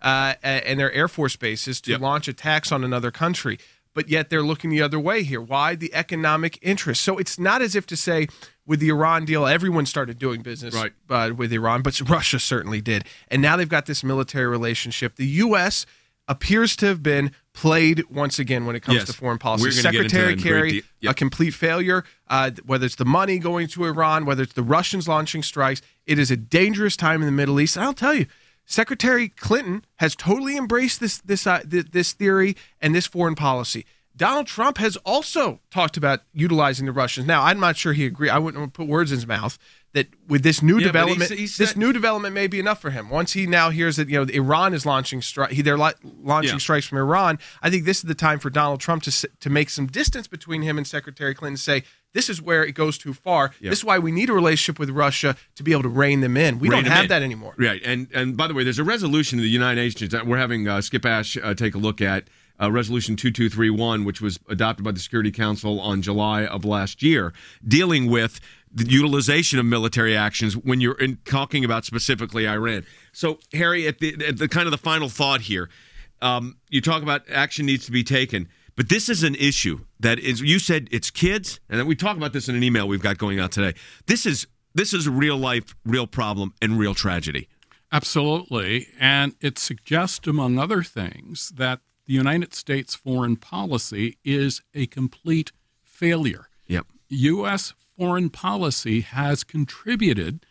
and their Air Force bases to launch attacks on another country. But yet they're looking the other way here. Why? The economic interest. So it's not as if to say with the Iran deal, everyone started doing business with Iran, but Russia certainly did. And now they've got this military relationship. The U.S. appears to have been played once again when it comes to foreign policy. Secretary Kerry, a complete failure, whether it's the money going to Iran, whether it's the Russians launching strikes. It is a dangerous time in the Middle East. And I'll tell you, Secretary Clinton has totally embraced this theory and this foreign policy. Donald Trump has also talked about utilizing the Russians. Now, I'm not sure he agreed. I wouldn't put words in his mouth that with this new development, this new development may be enough for him. Once he now hears that Iran is launching they're launching strikes from Iran. I think this is the time for Donald Trump to make some distance between him and Secretary Clinton. Say this is where it goes too far. This is why we need a relationship with Russia to be able to rein them in. We don't have that anymore. Right. And by the way, there's a resolution of the United Nations that we're having Skip Ash take a look at. Resolution 2231, which was adopted by the Security Council on July of last year, dealing with the utilization of military actions when you're talking about specifically Iran. So, Harry, at the kind of the final thought here, you talk about action needs to be taken, but this is an issue that is, you said it's kids, and then we talk about this in an email we've got going out today. This is a real life, real problem, and real tragedy. Absolutely, and it suggests, among other things, that the United States foreign policy is a complete failure. U.S. foreign policy has contributed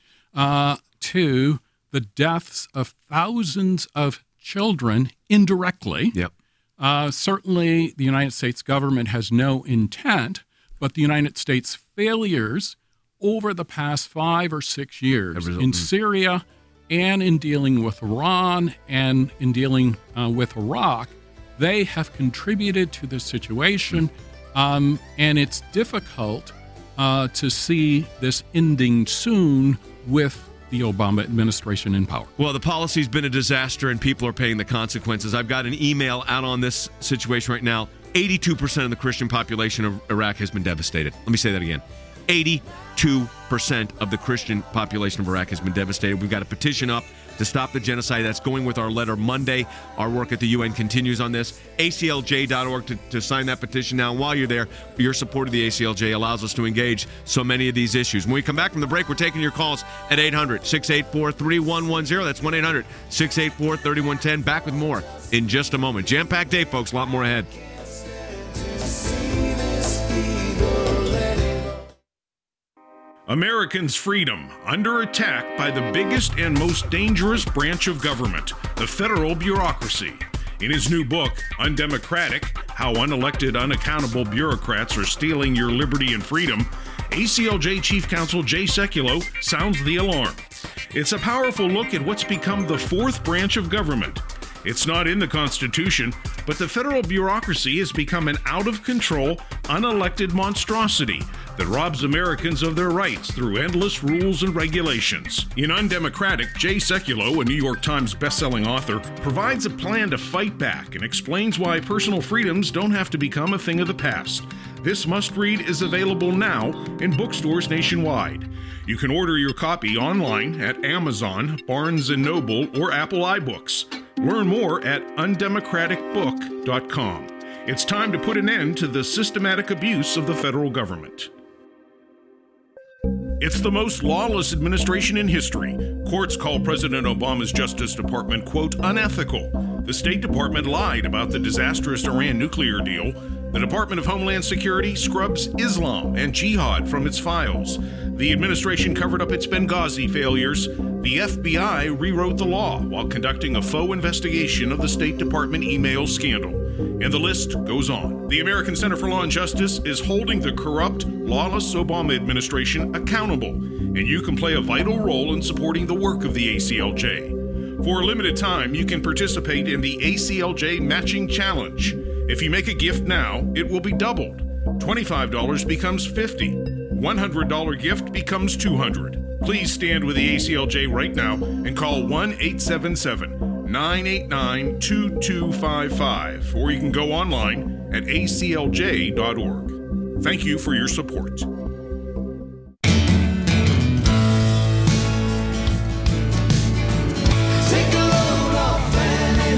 to the deaths of thousands of children indirectly. Certainly, the United States government has no intent, but the United States failures over the past 5 or 6 years in Syria and in dealing with Iran and in dealing with Iraq, they have contributed to the situation, and it's difficult to see this ending soon with the Obama administration in power. Well, the policy's been a disaster, and people are paying the consequences. I've got an email out on this situation right now. 82% of the Christian population of Iraq has been devastated. Let me say that again. 82% of the Christian population of Iraq has been devastated. We've got a petition up to stop the genocide. That's going with our letter Monday. Our work at the UN continues on this. ACLJ.org to sign that petition now. And while you're there, your support of the ACLJ allows us to engage so many of these issues. When we come back from the break, we're taking your calls at 800-684-3110. That's 1-800-684-3110. Back with more in just a moment. Jam-packed day, folks. A lot more ahead. Americans' freedom under attack by the biggest and most dangerous branch of government, the federal bureaucracy. In his new book, Undemocratic: How Unelected, Unaccountable Bureaucrats Are Stealing Your Liberty and Freedom, ACLJ Chief Counsel Jay Sekulow sounds the alarm. It's a powerful look at what's become the fourth branch of government. It's not in the Constitution, but the federal bureaucracy has become an out-of-control, unelected monstrosity that robs Americans of their rights through endless rules and regulations. In Undemocratic, Jay Sekulow, a New York Times bestselling author, provides a plan to fight back and explains why personal freedoms don't have to become a thing of the past. This must-read is available now in bookstores nationwide. You can order your copy online at Amazon, Barnes & Noble, or Apple iBooks. Learn more at undemocraticbook.com. It's time to put an end to the systematic abuse of the federal government. It's the most lawless administration in history. Courts call President Obama's Justice Department, quote, unethical. The State Department lied about the disastrous Iran nuclear deal. The Department of Homeland Security scrubs Islam and jihad from its files. The administration covered up its Benghazi failures. The FBI rewrote the law while conducting a faux investigation of the State Department email scandal. And the list goes on. The American Center for Law and Justice is holding the corrupt, lawless Obama administration accountable, and you can play a vital role in supporting the work of the ACLJ. For a limited time, you can participate in the ACLJ Matching Challenge. If you make a gift now, it will be doubled. $25 becomes $50. $100 gift becomes $200. Please stand with the ACLJ right now and call 1-877-989-2255, or you can go online at aclj.org. Thank you for your support. Take a load off and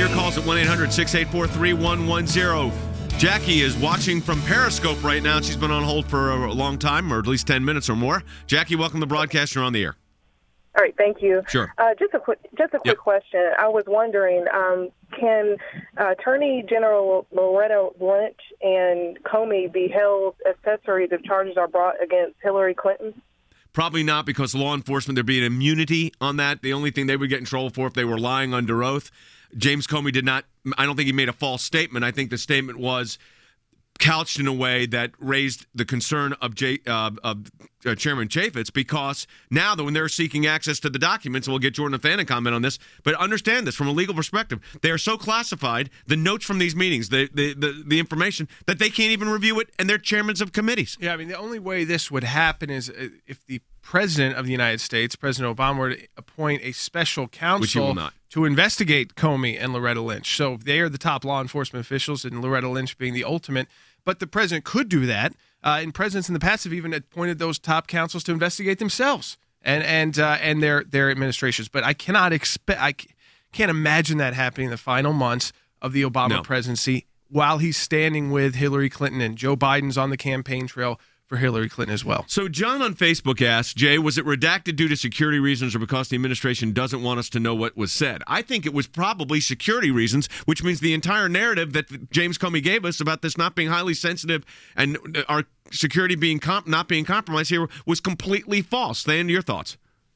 calls at 1-800-684-3110. Jackie is watching from Periscope right now. She's been on hold for a long time, or at least 10 minutes or more. Jackie, welcome to the broadcast. You're on the air. All right, thank you. Sure. Just a quick question. I was wondering, can Attorney General Loretta Lynch and Comey be held accessories if charges are brought against Hillary Clinton? Probably not, because law enforcement, there'd be an immunity on that. The only thing they would get in trouble for if they were lying under oath. James Comey did not, I don't think he made a false statement. I think the statement was couched in a way that raised the concern of Chairman Chaffetz, because now that when they're seeking access to the documents, and we'll get Jordan Fannin comment on this, but understand this from a legal perspective, they are so classified, the notes from these meetings, the information, that they can't even review it, and they're chairmen of committees. Yeah, I mean, the only way this would happen is if the President of the United States, President Obama, were to appoint a special counsel, which he will not, to investigate Comey and Loretta Lynch. So they are the top law enforcement officials, and Loretta Lynch being the ultimate. But the president could do that, and presidents in the past have even appointed those top counsels to investigate themselves and their administrations. But I can't imagine that happening in the final months of the Obama presidency, while he's standing with Hillary Clinton, and Joe Biden's on the campaign trail for Hillary Clinton as well. So John on Facebook asked, Jay, was it redacted due to security reasons or because the administration doesn't want us to know what was said? I think it was probably security reasons, which means the entire narrative that James Comey gave us about this not being highly sensitive and our security being not being compromised here was completely false. Stan, your thoughts?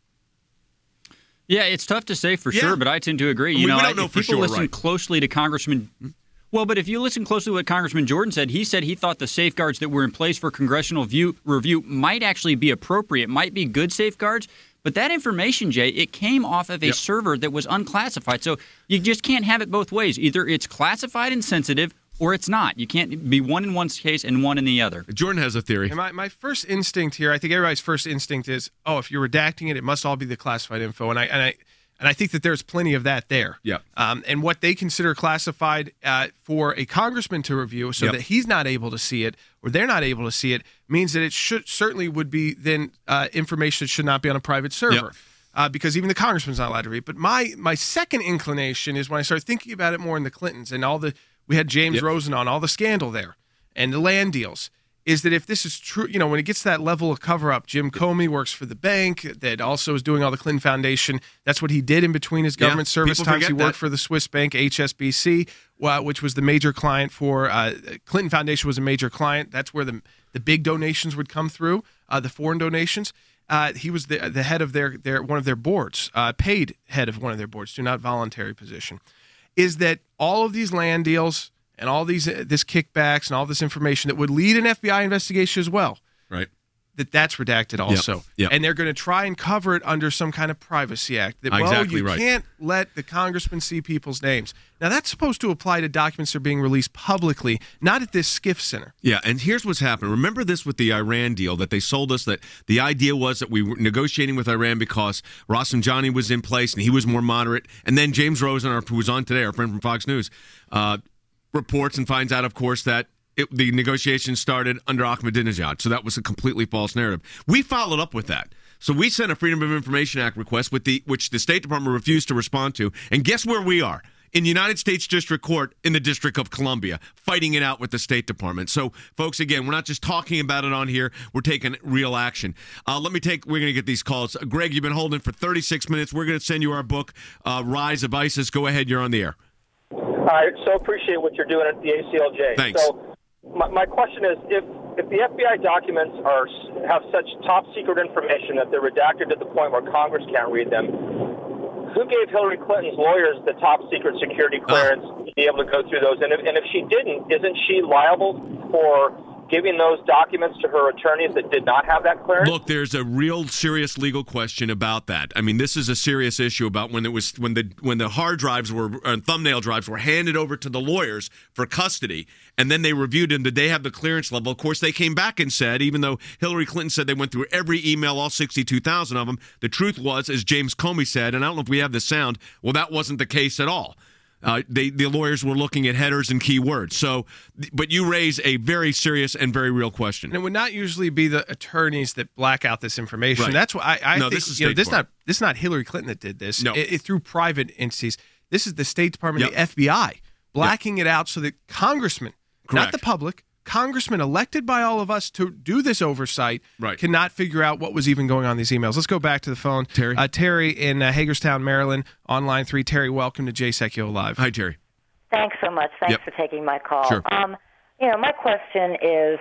Yeah, it's tough to say for sure, but I tend to agree. We don't know for people sure, listen right? closely to Congressman... Well, but if you listen closely to what Congressman Jordan said he thought the safeguards that were in place for congressional review might actually be appropriate, might be good safeguards. But that information, Jay, it came off of a server that was unclassified. So you just can't have it both ways. Either it's classified and sensitive, or it's not. You can't be one in one case and one in the other. Jordan has a theory. And my first instinct here, I think everybody's first instinct is, if you're redacting it, it must all be the classified info. And I think that there's plenty of that there. Yeah. And what they consider classified for a congressman to review so that he's not able to see it or they're not able to see it means that it certainly would be then information that should not be on a private server. Because even the congressman's not allowed to read. But my second inclination is when I started thinking about it more in the Clintons and we had James Rosen on, all the scandal there and the land deals, is that if this is true, when it gets to that level of cover-up, Jim Comey works for the bank that also is doing all the Clinton Foundation. That's what he did in between his government service times. He worked for the Swiss bank, HSBC, which was the major client for Clinton Foundation was a major client. That's where the big donations would come through, the foreign donations. He was the head of their one of their boards, paid head of one of their boards, not voluntary position. Is that all of these land deals and all this kickbacks and all this information that would lead an FBI investigation as well. Right. That's redacted also. Yep. And they're going to try and cover it under some kind of privacy act. That, you can't let the congressman see people's names. Now, that's supposed to apply to documents that are being released publicly, not at this SCIF center. Yeah, and here's what's happened. Remember this with the Iran deal that they sold us, that the idea was that we were negotiating with Iran because Rafsanjani was in place and he was more moderate. And then James Rosen, who was on today, our friend from Fox News, reports and finds out, of course, that the negotiations started under Ahmadinejad. So that was a completely false narrative. We followed up with that. So we sent a Freedom of Information Act request which the State Department refused to respond to. And guess where we are? In the United States District Court in the District of Columbia, fighting it out with the State Department. So, folks, again, we're not just talking about it on here. We're taking real action. We're going to get these calls. Greg, you've been holding for 36 minutes. We're going to send you our book, Rise of ISIS. Go ahead. You're on the air. I so appreciate what you're doing at the ACLJ. Thanks. So my question is, if the FBI documents have such top secret information that they're redacted to the point where Congress can't read them, who gave Hillary Clinton's lawyers the top secret security clearance to be able to go through those? And if she didn't, isn't she liable for giving those documents to her attorneys that did not have that clearance? Look, there's a real serious legal question about that. I mean, this is a serious issue about when the hard drives thumbnail drives were handed over to the lawyers for custody, and then they reviewed them. Did they have the clearance level? Of course, they came back and said, even though Hillary Clinton said they went through every email, all 62,000 of them, the truth was, as James Comey said, and I don't know if we have the sound, well, that wasn't the case at all. The lawyers were looking at headers and keywords. So, but you raise a very serious and very real question. And it would not usually be the attorneys that black out this information. Right. That's why I think this is this is not Hillary Clinton that did this. No. It through private entities. This is the State Department, the FBI, blacking it out so that congressmen, not the public, congressmen elected by all of us to do this oversight cannot figure out what was even going on in these emails. Let's go back to the phone. Terry. Terry in Hagerstown, Maryland, on line 3. Terry, welcome to JSECULAR Live. Hi, Terry. Thanks so much. Thanks for taking my call. Sure. My question is,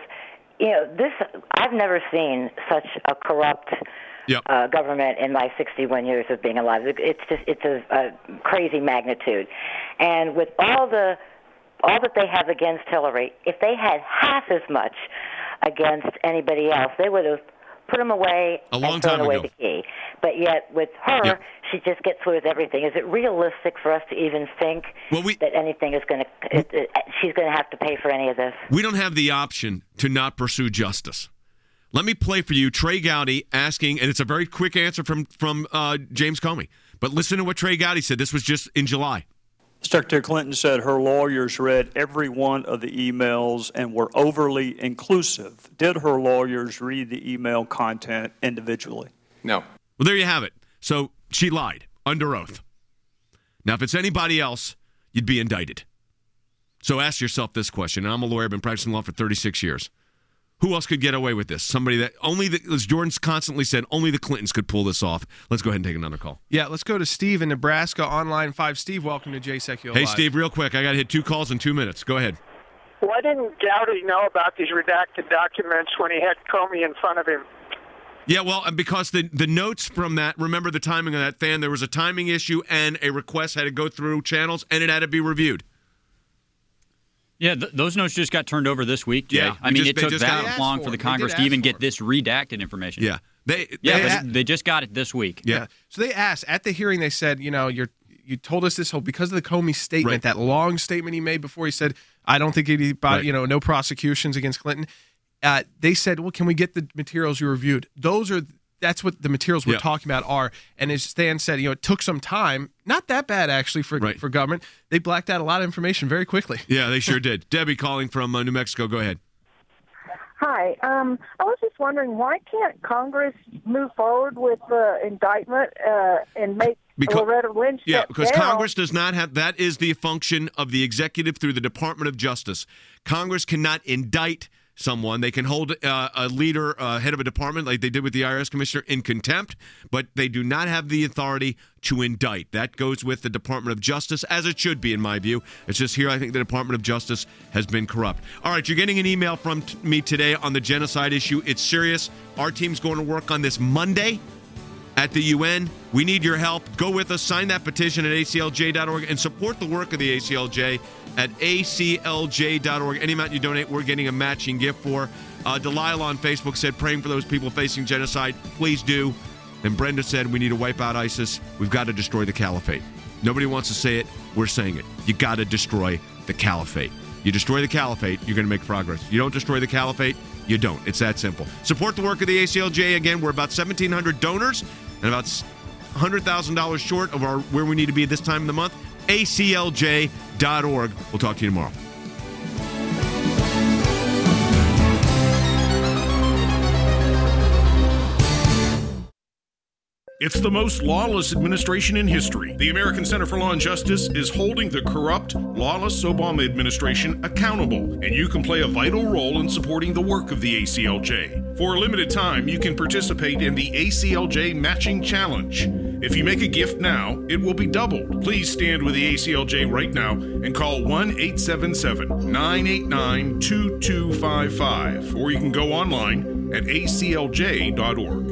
I've never seen such a corrupt government in my 61 years of being alive. It's a crazy magnitude. And with all that they have against Hillary, if they had half as much against anybody else, they would have put him away a long and thrown time away ago. the key. But yet with her, she just gets away with everything. Is it realistic for us to even think that anything is going to she's going to have to pay for any of this? We don't have the option to not pursue justice. Let me play for you Trey Gowdy asking, and it's a very quick answer from James Comey. But listen to what Trey Gowdy said. This was just in July. Secretary Clinton said her lawyers read every one of the emails and were overly inclusive. Did her lawyers read the email content individually? No. Well, there you have it. So she lied under oath. Now, if it's anybody else, you'd be indicted. So ask yourself this question. And I'm a lawyer. I've been practicing law for 36 years. Who else could get away with this? Somebody that as Jordan's constantly said, only the Clintons could pull this off. Let's go ahead and take another call. Yeah, let's go to Steve in Nebraska on line 5. Steve, welcome to JSECULAR Hey, Live. Steve, real quick. I got to hit 2 calls in 2 minutes. Go ahead. Why didn't Gowdy know about these redacted documents when he had Comey in front of him? Yeah, well, because the notes from that, remember the timing of that, Than, there was a timing issue and a request had to go through channels and it had to be reviewed. Yeah, those notes just got turned over this week, Jay. Yeah, it took that long for the Congress to even get this redacted information. Yeah. They just got it this week. Yeah. So they asked, at the hearing, they said, you told us this whole, because of the Comey statement, that long statement he made before he said, I don't think no prosecutions against Clinton. They said, well, can we get the materials you reviewed? That's what the materials we're talking about are. And as Stan said, it took some time. Not that bad, actually, for government. They blacked out a lot of information very quickly. Yeah, they sure did. Debbie calling from New Mexico. Go ahead. Hi. I was just wondering, why can't Congress move forward with the indictment and make Loretta Lynch step because down? Congress does not have – that is the function of the executive through the Department of Justice. Congress cannot indict someone. They can hold a leader, head of a department, like they did with the IRS commissioner, in contempt, but they do not have the authority to indict. That goes with the Department of Justice, as it should be, in my view. It's just here I think the Department of Justice has been corrupt. All right, you're getting an email from me today on the genocide issue. It's serious. Our team's going to work on this Monday at the UN. We need your help. Go with us. Sign that petition at aclj.org and support the work of the ACLJ at aclj.org. Any amount you donate, we're getting a matching gift for. Delilah on Facebook said, praying for those people facing genocide. Please do. And Brenda said, we need to wipe out ISIS. We've got to destroy the caliphate. Nobody wants to say it. We're saying it. You got to destroy the caliphate. You destroy the caliphate, you're going to make progress. You don't destroy the caliphate, you don't. It's that simple. Support the work of the ACLJ. Again, we're about 1,700 donors and about $100,000 short of where we need to be this time of the month. aclj.org. We'll talk to you tomorrow. It's the most lawless administration in history. The American Center for Law and Justice is holding the corrupt, lawless Obama administration accountable, and you can play a vital role in supporting the work of the ACLJ. For a limited time, you can participate in the ACLJ Matching Challenge. If you make a gift now, it will be doubled. Please stand with the ACLJ right now and call 1-877-989-2255, or you can go online at aclj.org.